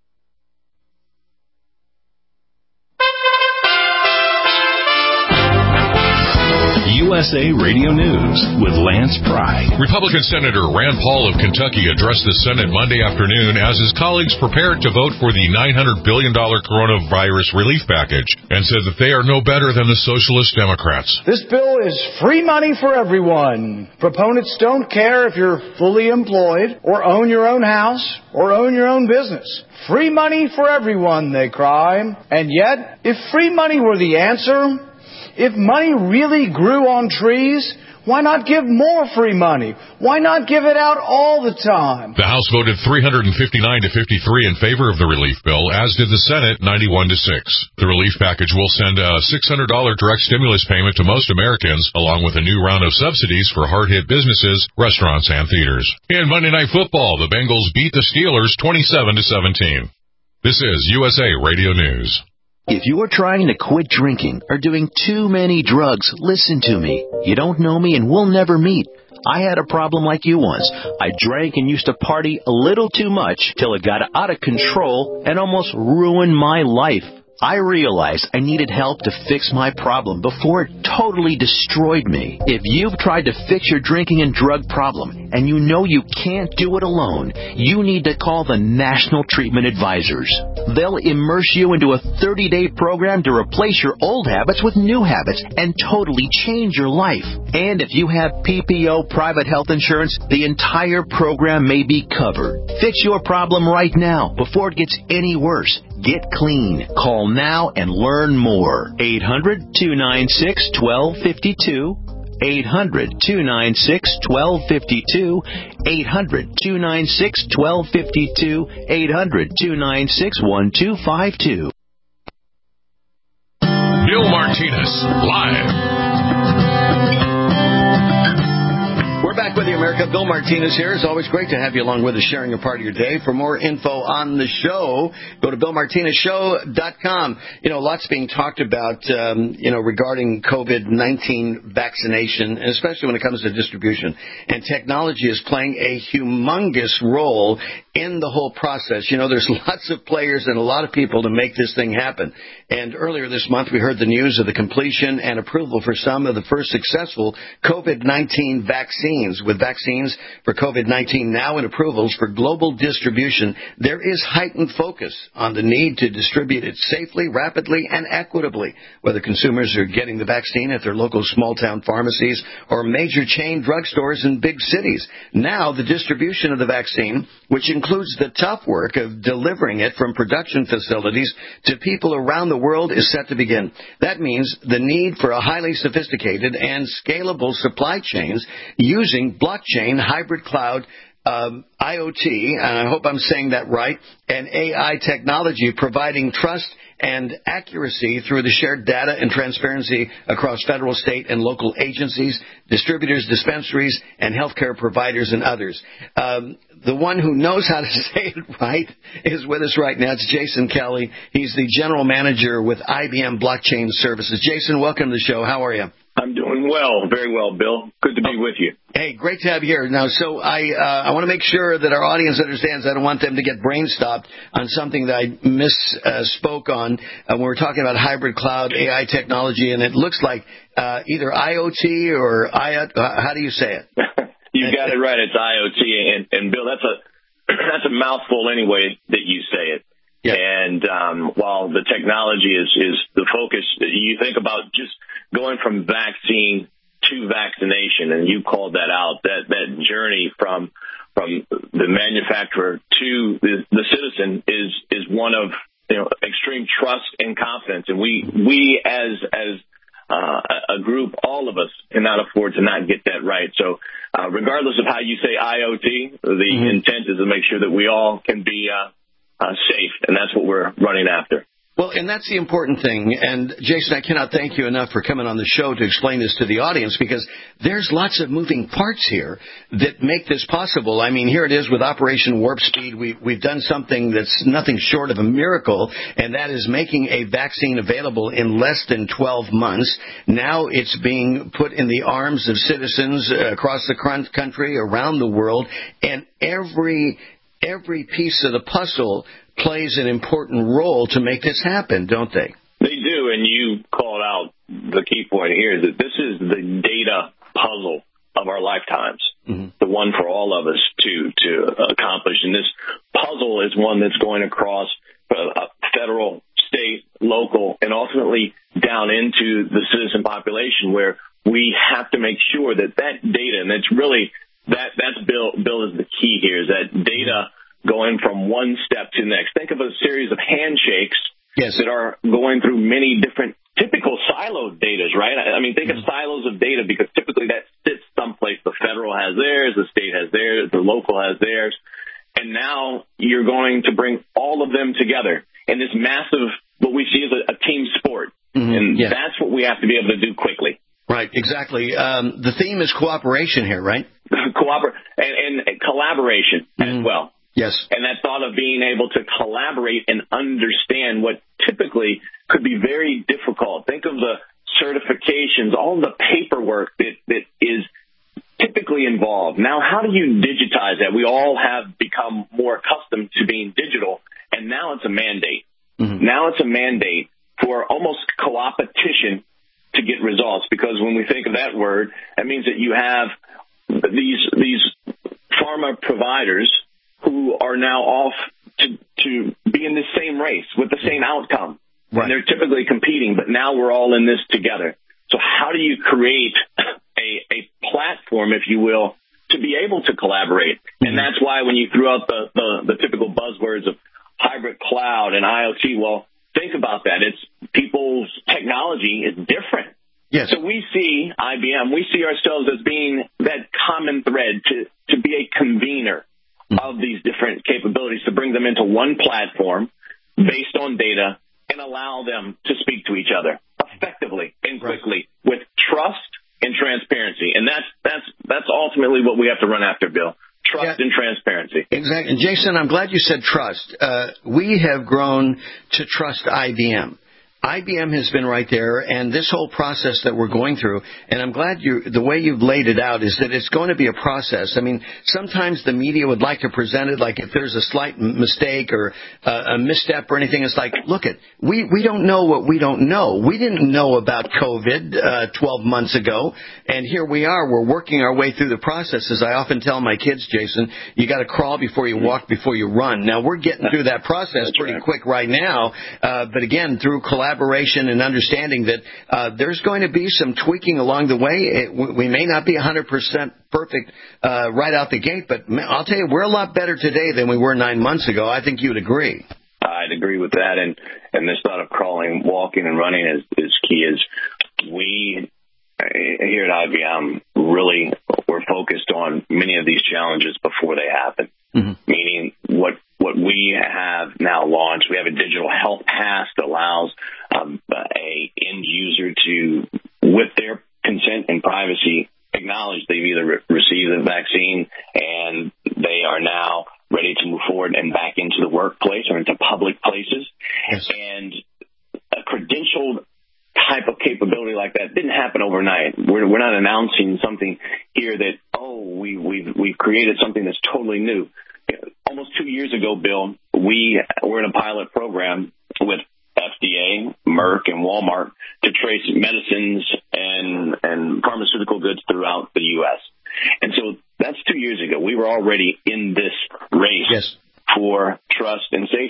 U S A Radio News with Lance Pry. Republican Senator Rand Paul of Kentucky addressed the Senate Monday afternoon as his colleagues prepared to vote for the nine hundred billion dollars coronavirus relief package and said that they are no better than the Socialist Democrats. This bill is free money for everyone. Proponents don't care if you're fully employed or own your own house or own your own business. Free money for everyone, they cry. And yet, if free money were the answer, if money really grew on trees, why not give more free money? Why not give it out all the time? The House voted three hundred fifty-nine to fifty-three in favor of the relief bill, as did the Senate ninety-one to six. The relief package will send a six hundred dollars direct stimulus payment to most Americans, along with a new round of subsidies for hard-hit businesses, restaurants, and theaters. In Monday Night Football, the Bengals beat the Steelers twenty-seven to seventeen. This is U S A Radio News. If you are trying to quit drinking or doing too many drugs, listen to me. You don't know me and we'll never meet. I had a problem like you once. I drank and used to party a little too much till it got out of control and almost ruined my life. I realized I needed help to fix my problem before it totally destroyed me. If you've tried to fix your drinking and drug problem and you know you can't do it alone, you need to call the National Treatment Advisors. They'll immerse you into a thirty-day program to replace your old habits with new habits and totally change your life. And if you have P P O private health insurance, the entire program may be covered. Fix your problem right now before it gets any worse. Get clean. Call now and learn more. eight hundred, two nine six, one two five two. eight hundred, two nine six, one two five two. eight hundred, two nine six, one two five two. eight hundred, two nine six, one two five two. Bill Martinez, live. We're back with you, America. Bill Martinez here. It's always great to have you along with us, sharing a part of your day. For more info on the show, go to bill martinez show dot com. You know, lots being talked about, um, you know, regarding COVID nineteen vaccination, and especially when it comes to distribution. And technology is playing a humongous role in the whole process. You know, there's lots of players and a lot of people to make this thing happen. And earlier this month, we heard the news of the completion and approval for some of the first successful COVID nineteen vaccines. With vaccines for COVID nineteen now in approvals for global distribution, there is heightened focus on the need to distribute it safely, rapidly, and equitably, whether consumers are getting the vaccine at their local small-town pharmacies or major chain drugstores in big cities. Now, the distribution of the vaccine, which includes the tough work of delivering it from production facilities to people around the world, is set to begin. That means the need for a highly sophisticated and scalable supply chains using blockchain, hybrid cloud, um, I O T, and I hope I'm saying that right, and A I technology providing trust and accuracy through the shared data and transparency across federal, state, and local agencies, distributors, dispensaries, and healthcare providers and others. Um, the one who knows how to say it right is with us right now. It's Jason Kelly. He's the general manager with I B M Blockchain Services. Jason, welcome to the show. How are you? I'm doing well, very well, Bill. Good to be with you. Hey, great to have you here. Now, so I uh, I want to make sure that our audience understands I don't want them to get brain stopped on something that I misspoke uh, on uh, when we were talking about hybrid cloud A I technology, and it looks like uh, either I O T or I O T. Uh, how do you say it? You got it right. It's I O T, and, and Bill, that's a that's a mouthful anyway that you say it. Yeah. And um, while the technology is, is the focus, you think about just going from vaccine to vaccination, and you called that out, that, that journey from from the manufacturer to the, the citizen is is one of, you know, extreme trust and confidence. And we we as as uh, a group, all of us cannot afford to not get that right. So uh, regardless of how you say I O T, the mm-hmm. intent is to make sure that we all can be uh, uh, safe, and that's what we're running after. Well, and that's the important thing. And, Jason, I cannot thank you enough for coming on the show to explain this to the audience, because there's lots of moving parts here that make this possible. I mean, here it is with Operation Warp Speed. We, we've done something that's nothing short of a miracle, and that is making a vaccine available in less than twelve months. Now it's being put in the arms of citizens across the country, around the world, and every every piece of the puzzle plays an important role to make this happen, don't they? They do, and you called out the key point here, that this is the data puzzle of our lifetimes, mm-hmm. the one for all of us to, to accomplish. And this puzzle is one that's going across uh, federal, state, local, and ultimately down into the citizen population, where we have to make sure that that data, and it's really, that that's Bill, Bill is the key here, is that data going from one step to the next. Think of a series of handshakes yes. that are going through many different typical siloed data, right? I mean, think mm-hmm. of silos of data, because typically that sits someplace. The federal has theirs, the state has theirs, the local has theirs. And now you're going to bring all of them together in this massive, what we see as a, a team sport. Mm-hmm. And yeah. that's what we have to be able to do quickly. Right, exactly. Um, the theme is cooperation here, right? Cooper- and, and collaboration mm-hmm. as well. Yes. And that thought of being able to collaborate and understand what typically could be very difficult. Think of the certifications, all the paperwork that, that is typically involved. Now, how do you digitize that? We all have become more accustomed to being digital, and now it's a mandate. Mm-hmm. Now it's a mandate for almost co-opetition to get results, because when we think of that word, that means that you have these these pharma providers who are now off to, to be in the same race with the same outcome. Right. And they're typically competing, but now we're all in this together. So how do you create a, a platform, if you will, to be able to collaborate? Mm-hmm. And that's why when you threw out the, the, the typical buzzwords of hybrid cloud and I O T, well, think about that. It's people's technology is different. Yes. So we see I B M, we see ourselves as being that common thread to, to be a convener of these different capabilities, to bring them into one platform based on data and allow them to speak to each other effectively and quickly right. with trust and transparency. And that's that's that's ultimately what we have to run after, Bill. Trust yeah. and transparency. Exactly. And Jason, I'm glad you said trust. Uh, we have grown to trust I B M. I B M has been right there, and this whole process that we're going through, and I'm glad you, the way you've laid it out is that it's going to be a process. I mean, sometimes the media would like to present it like if there's a slight mistake or uh, a misstep or anything, it's like, look it, we, we don't know what we don't know. We didn't know about COVID uh, twelve months ago, and here we are. We're working our way through the process. As I often tell my kids, Jason, you got to crawl before you walk, before you run. Now, we're getting through that process That's pretty right. quick right now, uh, but again, through collaboration, collaboration and understanding that uh, there's going to be some tweaking along the way. It, we may not be one hundred percent perfect uh, right out the gate, but I'll tell you, we're a lot better today than we were nine months ago. I think you'd agree. I'd agree with that. And, and this thought of crawling, walking, and running is, is key. Is we here at I B M really we're focused on many of these challenges before they happen, mm-hmm. meaning what what we have now launched. We have a digital health pass that allows um, a end user to, with their consent and privacy, acknowledge they've either re- received the vaccine and they are now ready to move forward and back into the workplace or into public places. Yes. And a credentialed type of capability like that didn't happen overnight. We're, we're not announcing something here that, oh, we, we've, we've created something that's totally new. Almost two years ago, Bill, we were in a pilot program with F D A, Merck, and Walmart to trace medicines and, and pharmaceutical goods throughout the U S. And so that's two years ago. We were already in this race yes. for trust and safety.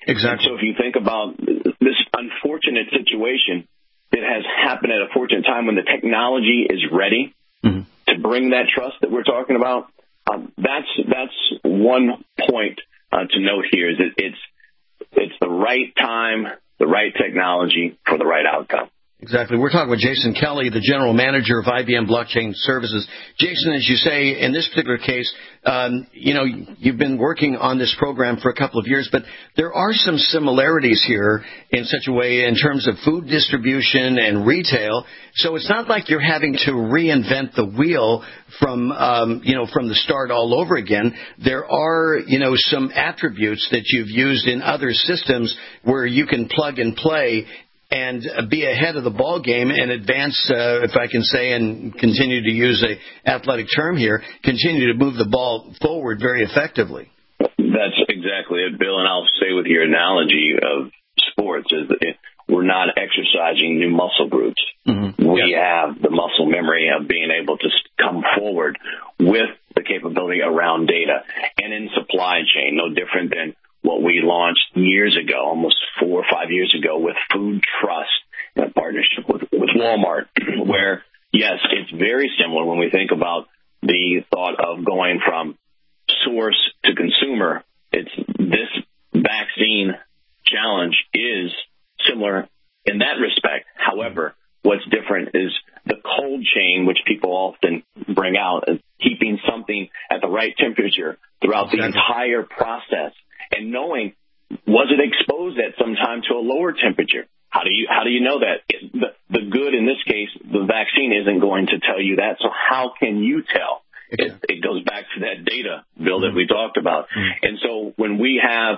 Exactly. And so if you think about this unfortunate situation that has happened at a fortunate time when the technology is ready mm-hmm. to bring that trust that we're talking about, um, that's that's one point uh, to note here is that it's it's the right time, the right technology for the right outcome. Exactly. We're talking with Jason Kelly, the general manager of I B M Blockchain Services. Jason, as you say, in this particular case, um, you know, you've been working on this program for a couple of years, but there are some similarities here in such a way in terms of food distribution and retail. So it's not like you're having to reinvent the wheel from, um, you know, from the start all over again. There are, you know, some attributes that you've used in other systems where you can plug and play and be ahead of the ball game and advance, uh, if I can say, and continue to use a athletic term here, continue to move the ball forward very effectively. That's exactly it, Bill. And I'll say with your analogy of sports is that it, we're not exercising new muscle groups. Mm-hmm. We yeah. have the muscle memory of being able to come forward with the capability around data and in supply chain, no different than what we launched years ago, almost four or five years ago, with Food Trust in a partnership with, with Walmart, where, yes, it's very similar when we think about the thought of going from source to consumer. It's this vaccine challenge is similar in that respect. However, what's different is the cold chain, which people often bring out, is keeping something at the right temperature throughout the entire process. And knowing, was it exposed at some time to a lower temperature? How do you how do you know that? It, the, the good in this case, the vaccine isn't going to tell you that. So how can you tell? It, it goes back to that data, Bill, that we talked about. Mm-hmm. And so when we have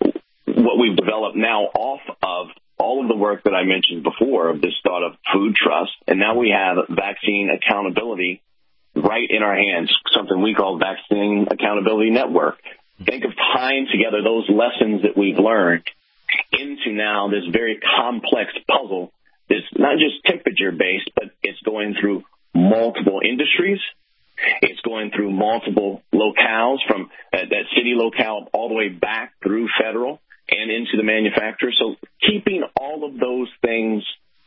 what we've developed now off of all of the work that I mentioned before of this thought of food trust, and now we have vaccine accountability right in our hands, something we call Vaccine Accountability Network. Think of tying together those lessons that we've learned into now this very complex puzzle that's not just temperature-based, but it's going through multiple industries. It's going through multiple locales, from that, that city locale all the way back through federal and into the manufacturer. So keeping all of those things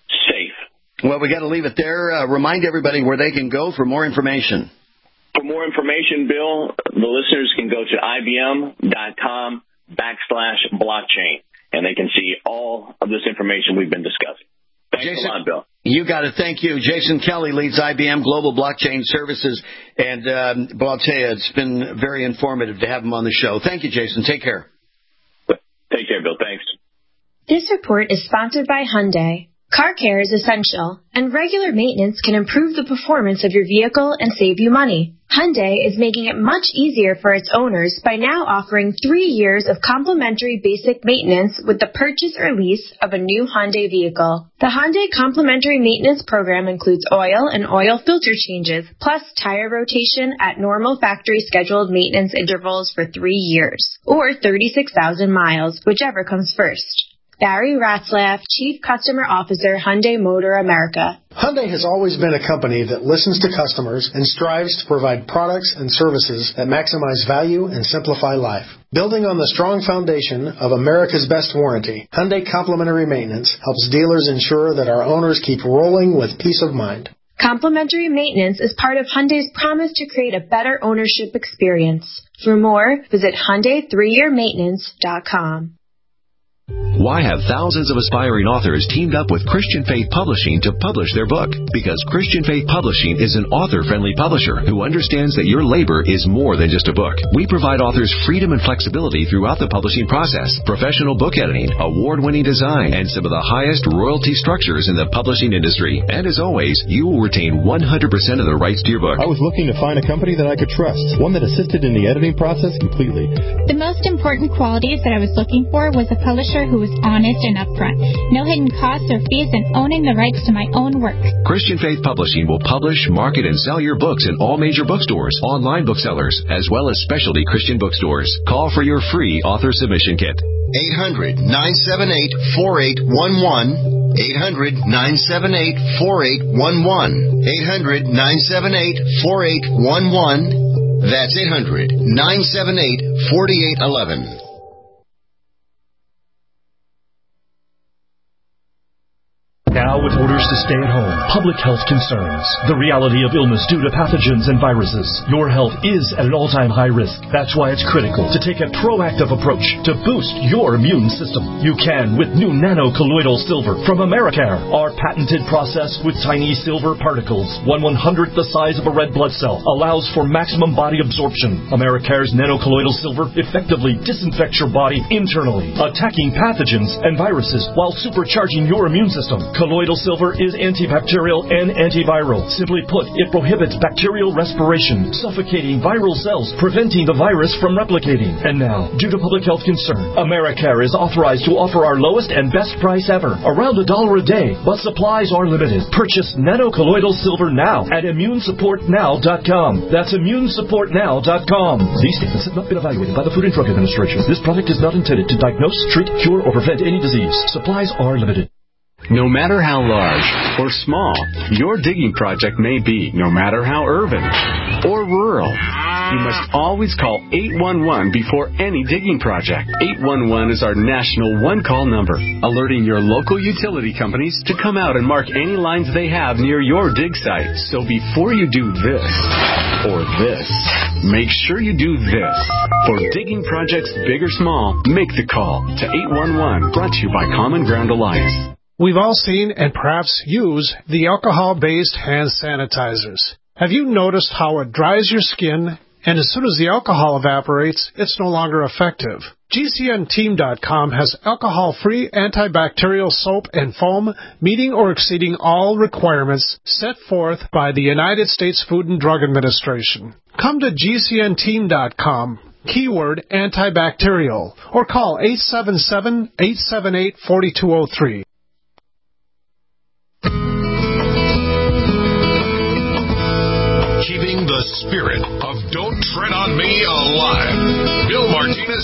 safe. Well, we got to leave it there. Uh, remind everybody where they can go for more information. For more information, Bill, the listeners can go to ibm.com backslash blockchain, and they can see all of this information we've been discussing. Thanks Jason, a lot, Bill. You got it. Thank you. Jason Kelly leads I B M Global Blockchain Services. And, um, well, I'll tell you, it's been very informative to have him on the show. Thank you, Jason. Take care. Take care, Bill. Thanks. This report is sponsored by Hyundai. Car care is essential, and regular maintenance can improve the performance of your vehicle and save you money. Hyundai is making it much easier for its owners by now offering three years of complimentary basic maintenance with the purchase or lease of a new Hyundai vehicle. The Hyundai complimentary maintenance program includes oil and oil filter changes, plus tire rotation at normal factory scheduled maintenance intervals for three years, or thirty-six thousand miles, whichever comes first. Barry Ratzlaff, Chief Customer Officer, Hyundai Motor America. Hyundai has always been a company that listens to customers and strives to provide products and services that maximize value and simplify life. Building on the strong foundation of America's best warranty, Hyundai Complimentary Maintenance helps dealers ensure that our owners keep rolling with peace of mind. Complimentary maintenance is part of Hyundai's promise to create a better ownership experience. For more, visit Hyundai three year maintenance dot com. Why have thousands of aspiring authors teamed up with Christian Faith Publishing to publish their book? Because Christian Faith Publishing is an author-friendly publisher who understands that your labor is more than just a book. We provide authors freedom and flexibility throughout the publishing process, professional book editing, award-winning design, and some of the highest royalty structures in the publishing industry. And as always, you will retain one hundred percent of the rights to your book. I was looking to find a company that I could trust, one that assisted in the editing process completely. The most important qualities that I was looking for was a publisher who was honest and upfront, no hidden costs or fees, and owning the rights to my own work. Christian Faith Publishing will publish, market, and sell your books in all major bookstores, online booksellers, as well as specialty Christian bookstores. Call for your free author submission kit. eight hundred, nine seven eight, four eight one one. eight hundred, nine seven eight, four eight one one. eight hundred, nine seven eight, four eight one one. That's eight hundred, nine seven eight, four eight one one. to stay at home. Public health concerns. The reality of illness due to pathogens and viruses. Your health is at an all-time high risk. That's why it's critical to take a proactive approach to boost your immune system. You can with new nano-colloidal silver from Americare. Our patented process with tiny silver particles, one one-hundredth the size of a red blood cell, allows for maximum body absorption. Americare's nano-colloidal silver effectively disinfects your body internally, attacking pathogens and viruses while supercharging your immune system. Colloidal silver is antibacterial and antiviral. Simply put, it prohibits bacterial respiration, suffocating viral cells, preventing the virus from replicating. And now, due to public health concern, Americare is authorized to offer our lowest and best price ever, around a dollar a day, but supplies are limited. Purchase nano-colloidal silver now at immune support now dot com. That's immune support now dot com. These statements have not been evaluated by the Food and Drug Administration. This product is not intended to diagnose, treat, cure, or prevent any disease. Supplies are limited. No matter how large or small your digging project may be, no matter how urban or rural, you must always call eight one one before any digging project. eight one one is our national one-call number, alerting your local utility companies to come out and mark any lines they have near your dig site. So before you do this or this, make sure you do this. For digging projects big or small, make the call to eight one one, brought to you by Common Ground Alliance. We've all seen and perhaps use the alcohol-based hand sanitizers. Have you noticed how it dries your skin, and as soon as the alcohol evaporates, it's no longer effective? G C N team dot com has alcohol-free antibacterial soap and foam meeting or exceeding all requirements set forth by the United States Food and Drug Administration. Come to G C N team dot com. Keyword antibacterial, or call eight seven seven, eight seven eight, four two zero three. Keeping the spirit of Don't Tread on Me alive. Bill Martinez,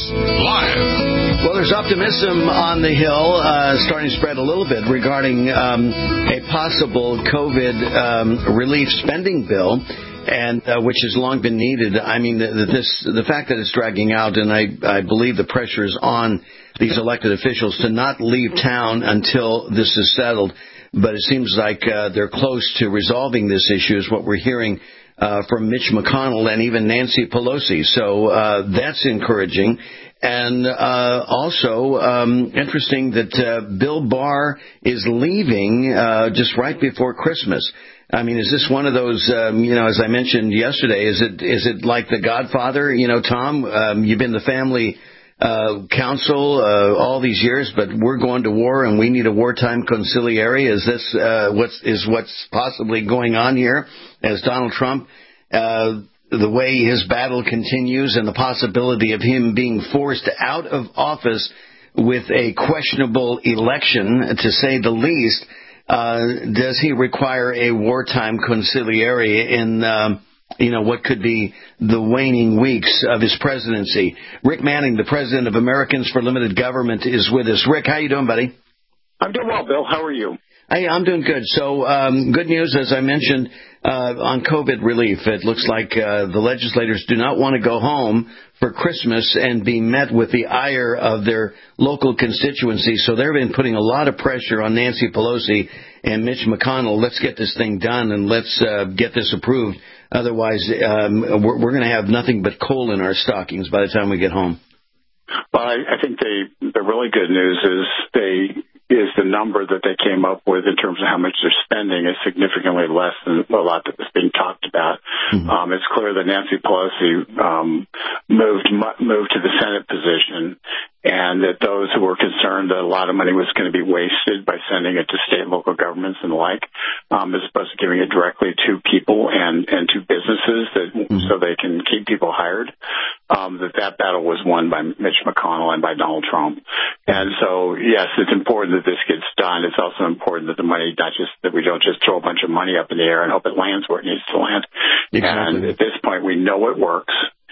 live. Well, there's optimism on the Hill, uh, starting to spread a little bit regarding um, a possible COVID um, relief spending bill, and uh, which has long been needed. I mean, the, the, this the fact that it's dragging out, and I, I believe the pressure is on these elected officials to not leave town until this is settled. But it seems like uh, they're close to resolving this issue, is what we're hearing uh, from Mitch McConnell and even Nancy Pelosi. So uh, that's encouraging. And uh, also um, interesting that uh, Bill Barr is leaving uh, just right before Christmas. I mean, is this one of those, um, you know, as I mentioned yesterday, is it is it like The Godfather? You know, Tom, um, you've been the family uh, counsel uh, all these years, but we're going to war and we need a wartime conciliary. Is this uh, what's is what's possibly going on here as Donald Trump, uh, the way his battle continues and the possibility of him being forced out of office with a questionable election, to say the least, uh, does he require a wartime conciliary in um, you know, what could be the waning weeks of his presidency? Rick Manning, the president of Americans for Limited Government, is with us. Rick, how you doing, buddy? I'm doing well, Bill. How are you? Hey, I'm doing good. So, um, good news, as I mentioned, uh, on COVID relief. It looks like uh, the legislators do not want to go home for Christmas and be met with the ire of their local constituency. So they've been putting a lot of pressure on Nancy Pelosi and Mitch McConnell. Let's get this thing done and let's uh, get this approved. Otherwise, um, we're, we're going to have nothing but coal in our stockings by the time we get home. Well, I, I think they, the really good news is they is the number that they came up with in terms of how much they're spending is significantly less than a lot that was being talked about. Mm-hmm. Um, it's clear that Nancy Pelosi um, moved moved to the Senate position, and that those who were concerned that a lot of money was going to be wasted by sending it to state and local governments and the like, um, as opposed to giving it directly to people and, and to businesses that mm-hmm. so they can keep people hired, um, that that battle was won by Mitch McConnell and by Donald Trump. And so, yes, it's important that this gets done. It's also important that the money, not just that we don't just throw a bunch of money up in the air and hope it lands where it needs to land. Exactly. And at this point, we know it works.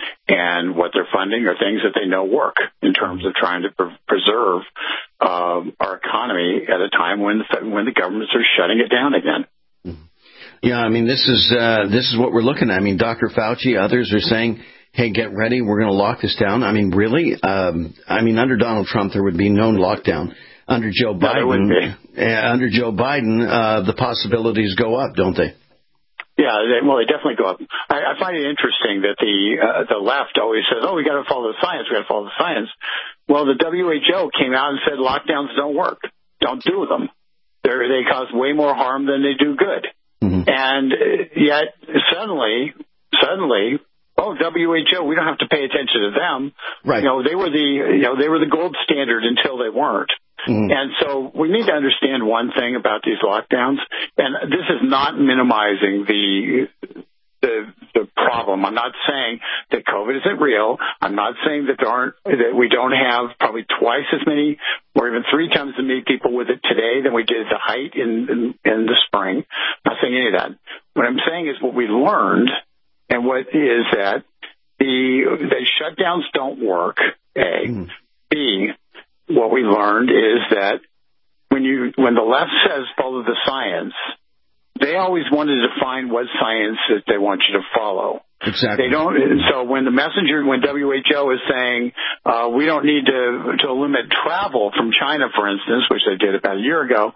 And what they're funding are things that they know work in terms of trying to pre- preserve uh, our economy at a time when the, when the governments are shutting it down again. Yeah, I mean, this is uh, this is what we're looking at. I mean, Doctor Fauci, others are saying, hey, get ready, we're going to lock this down. I mean, really? Um, I mean, under Donald Trump, there would be no lockdown. under Joe Biden, uh, under Joe Biden, uh, the possibilities go up, don't they? Yeah, they, well, they definitely go up. I, I find it interesting that the uh, the left always says, "Oh, we got to follow the science. We got to follow the science." Well, the W H O came out and said lockdowns don't work. Don't do them. They're, they cause way more harm than they do good. Mm-hmm. And yet, suddenly, suddenly, oh, W H O, we don't have to pay attention to them. Right. You know, they were the you know they were the gold standard until they weren't. Mm-hmm. And so we need to understand one thing about these lockdowns, and this is not minimizing the the the problem. I'm not saying that COVID isn't real. I'm not saying that there aren't that we don't have probably twice as many or even three times as many people with it today than we did at the height in in, in the spring. I'm not saying any of that. What I'm saying is what we learned, and what is that the the shutdowns don't work. A, mm-hmm. B. What we learned is that when you when the left says follow the science, they always want to define what science that they want you to follow. Exactly. They don't. So when the messenger, when W H O is saying uh, we don't need to to limit travel from China, for instance, which they did about a year ago,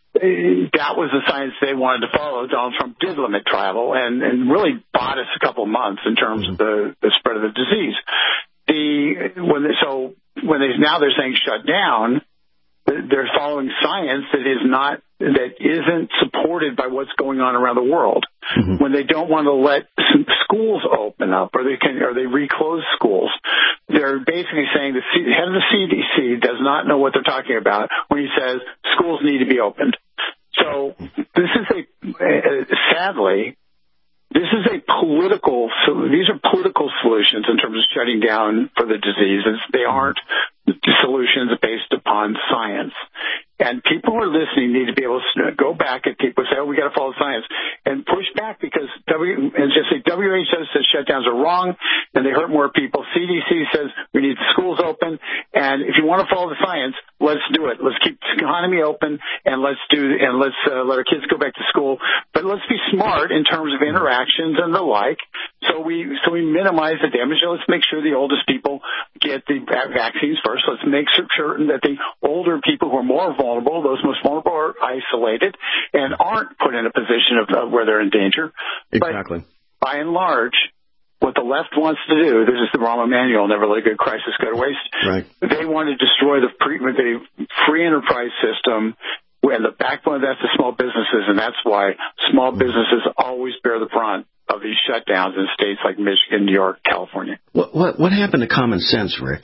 that was the science they wanted to follow. Donald Trump did limit travel and, and really bought us a couple of months in terms mm-hmm. of the, the spread of the disease. The when they, so when they now they're saying shut down, they're following science that is not that isn't supported by what's going on around the world. Mm-hmm. When they don't want to let schools open up, or they can, or they reclose schools, they're basically saying the C, head of the C D C does not know what they're talking about when he says schools need to be opened. So this is a uh, sadly. This is a political, so these are political solutions in terms of shutting down for the diseases. They aren't solutions based upon science. And people who are listening need to be able to go back at people and say, oh, we got to follow science, and push back because W, and just say W H O says shutdowns are wrong and they hurt more people. C D C says we need the schools open. And if you want to follow the science, let's do it. Let's keep the economy open and let's do, and let's uh, let our kids go back to school. But let's be smart in terms of interactions and the like. So we, so we minimize the damage. Let's make sure the oldest people get the vaccines first. Let's make certain that the older people who are more vulnerable, those most vulnerable, are isolated and aren't put in a position of uh, where they're in danger. Exactly. But by and large, what the left wants to do, this is the Rahm Emanuel, never let a good crisis go to waste. Right. They want to destroy the, pre, the free enterprise system, and the backbone of that's the small businesses, and that's why small businesses always bear the brunt of these shutdowns in states like Michigan, New York, California. What what, what happened to common sense, Rick?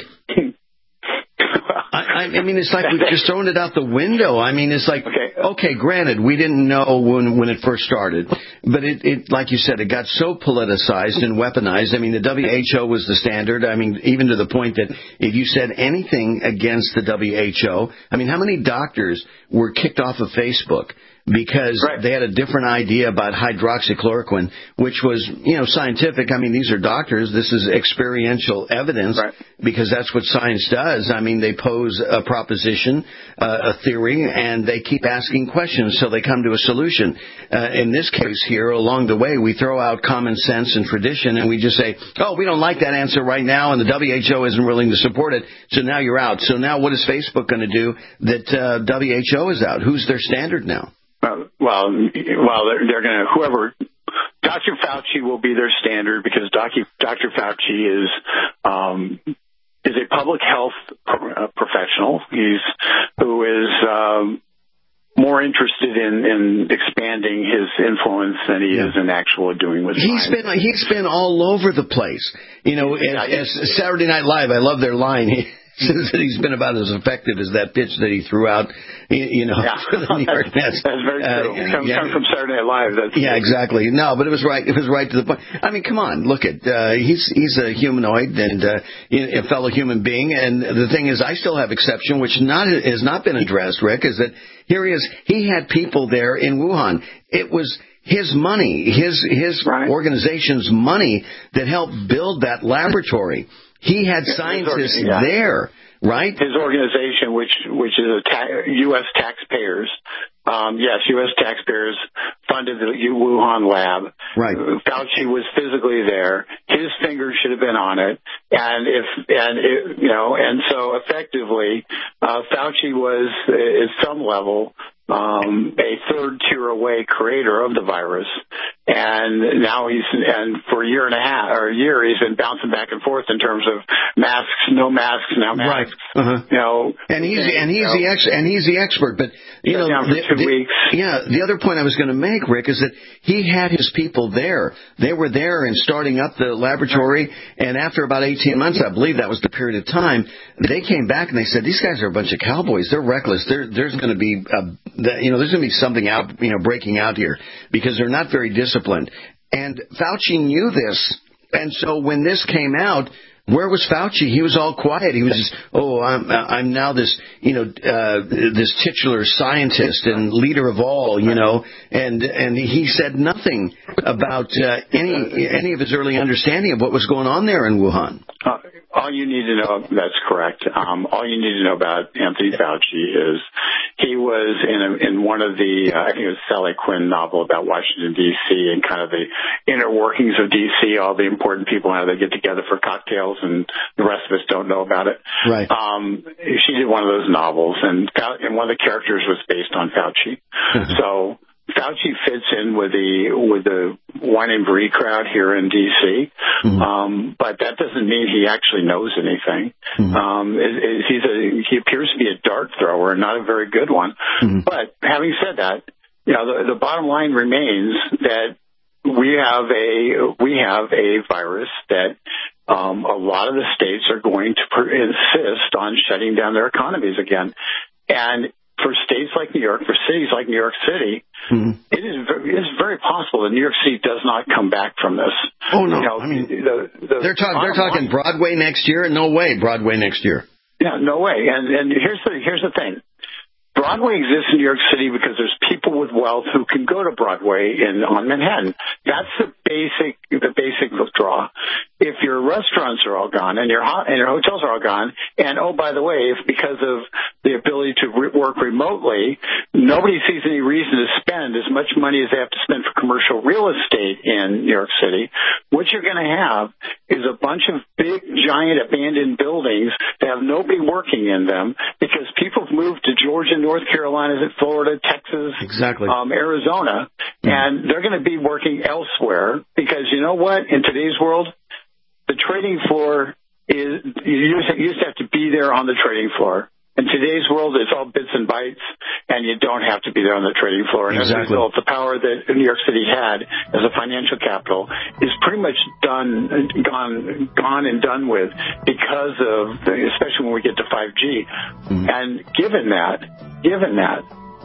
I, I mean, it's like we've just thrown it out the window. I mean, it's like, okay, okay granted, we didn't know when when it first started, but it, it, like you said, it got so politicized and weaponized. I mean, the W H O was the standard. I mean, even to the point that if you said anything against the W H O, I mean, how many doctors were kicked off of Facebook because right. they had a different idea about hydroxychloroquine, which was, you know, scientific. I mean, these are doctors. This is experiential evidence right. because that's what science does. I mean, they pose a proposition, uh, a theory, and they keep asking questions so they come to a solution. Uh, in this case here, along the way, we throw out common sense and tradition, and we just say, oh, we don't like that answer right now, and the W H O isn't willing to support it, so now you're out. So now what is Facebook going to do that uh, W H O is out? Who's their standard now? Uh, well, well, they're, they're going to, whoever, Doctor Fauci will be their standard because Doctor Doctor Fauci is, um, is a public health pro- professional. He's, who is, um, more interested in, in expanding his influence than he yeah. is in actually doing with he's science. been He's been all over the place. You know, yeah, as, as Saturday Night Live, I love their line. Says that he's been about as effective as that pitch that he threw out, you know, yeah. for the New York Mets. That's very true. Uh, it comes, yeah. comes from Saturday Night Live. That's yeah, exactly. No, but it was right. It was right to the point. I mean, come on, look at uh, he's he's a humanoid and uh, a fellow human being. And the thing is, I still have exception, which not has not been addressed. Rick, is that here he is. He had people there in Wuhan. It was his money, his his right. organization's money that helped build that laboratory. He had scientists yeah. there. Right. His organization, which which is a ta- U S taxpayers, um, yes, U S taxpayers funded the Wuhan lab. Right. Fauci was physically there. His finger should have been on it. And if, and it, you know, and so effectively, uh, Fauci was at some level, um, a third tier away creator of the virus. And now he's, and for a year and a half, or a year, he's been bouncing back and forth in terms of masks, no masks, now masks. Right. Uh-huh. You know, and he's, and, and he's you know, the ex, and he's the expert. But, you know, down for the, two the, weeks. yeah, the other point I was going to make, Rick, is that he had his people there. They were there and starting up the laboratory. And after about eighteen months, I believe that was the period of time, they came back and they said, these guys are a bunch of cowboys. They're reckless. There, there's going to be, a, you know, there's going to be something out, you know, breaking out here because they're not very disciplined. And Fauci knew this. And so when this came out, where was Fauci? He was all quiet. He was just, oh, I'm, I'm now this, you know, uh, this titular scientist and leader of all, you know, and, and he said nothing about, uh, any, any of his early understanding of what was going on there in Wuhan. Uh, all you need to know, that's correct. Um, all you need to know about Anthony Fauci is he was in a, in one of the, uh, I think it was Sally Quinn novel about Washington, D C and kind of the inner workings of D C, all the important people, how they get together for cocktails and the rest of us don't know about it. Right. Um, she did one of those novels and, and one of the characters was based on Fauci. So Fauci fits in with the with the wine and brie crowd here in D C, mm-hmm. um, but that doesn't mean he actually knows anything. Mm-hmm. Um, it, it, he's a, he appears to be a dart thrower and not a very good one. Mm-hmm. But having said that, you know, the, the bottom line remains that we have a we have a virus that um, a lot of the states are going to per- insist on shutting down their economies again, and for states like New York, for cities like New York City, mm-hmm. it is it is very possible that New York City does not come back from this. Oh no! You know, I mean, the, the they're talking they're talking line, Broadway next year. No way, Broadway next year. Yeah, no way. And and here's the here's the thing. Broadway exists in New York City because there's people with wealth who can go to Broadway in on Manhattan. That's the basic the basic draw. If your restaurants are all gone and your and your hotels are all gone, and oh by the way, if because of the ability to re- work remotely, nobody sees any reason to spend as much money as they have to spend for commercial real estate in New York City, what you're going to have is a bunch of big, giant abandoned buildings that have nobody working in them because people have moved to Georgia, North Carolina, Florida, Texas, exactly, um, Arizona, mm-hmm. and they're going to be working elsewhere because you know what? In today's world, the trading floor is you used to have to be there on the trading floor. In today's world, it's all bits and bytes, and you don't have to be there on the trading floor. And exactly. as a result, the power that New York City had as a financial capital is pretty much done, gone, gone and done with because of, especially when we get to five G. Mm-hmm. And given that, given that,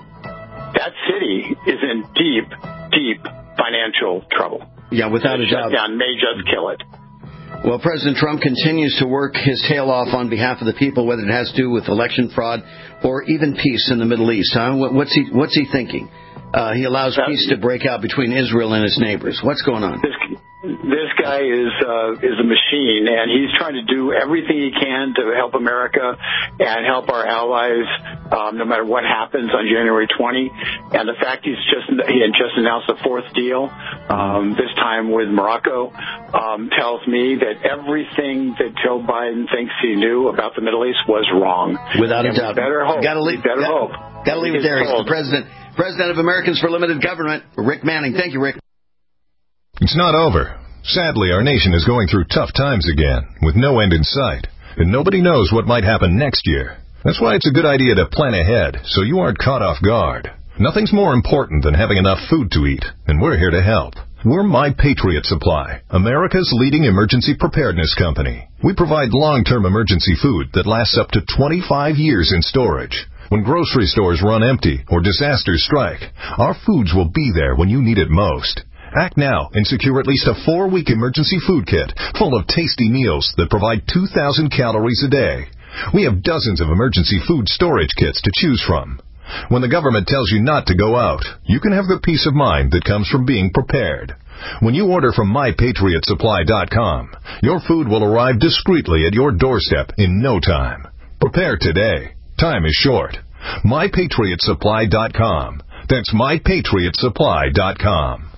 that city is in deep, deep financial trouble. Yeah, without a doubt. Shutdown may just kill it. Well, President Trump continues to work his tail off on behalf of the people, whether it has to do with election fraud or even peace in the Middle East. Huh? What's he What's he thinking? Uh, he allows That's, peace to break out between Israel and its neighbors. What's going on? This, this guy is uh, is a machine, and he's trying to do everything he can to help America and help our allies, um, no matter what happens on January twentieth. And the fact he's just he had just announced a fourth deal, um, this time with Morocco, um, tells me that everything that Joe Biden thinks he knew about the Middle East was wrong. Without a and doubt. Better hope. Gotta leave, better gotta, hope. Gotta leave it there. He's the president, president of Americans for Limited Government, Rick Manning. Thank you, Rick. It's not over. Sadly, our nation is going through tough times again, with no end in sight, and nobody knows what might happen next year. That's why it's a good idea to plan ahead, so you aren't caught off guard. Nothing's more important than having enough food to eat, and we're here to help. We're My Patriot Supply, America's leading emergency preparedness company. We provide long-term emergency food that lasts up to twenty-five years in storage. When grocery stores run empty or disasters strike, our foods will be there when you need it most. Act now and secure at least a four-week emergency food kit full of tasty meals that provide two thousand calories a day. We have dozens of emergency food storage kits to choose from. When the government tells you not to go out, you can have the peace of mind that comes from being prepared. When you order from my patriot supply dot com, your food will arrive discreetly at your doorstep in no time. Prepare today. Time is short. my patriot supply dot com. That's my patriot supply dot com.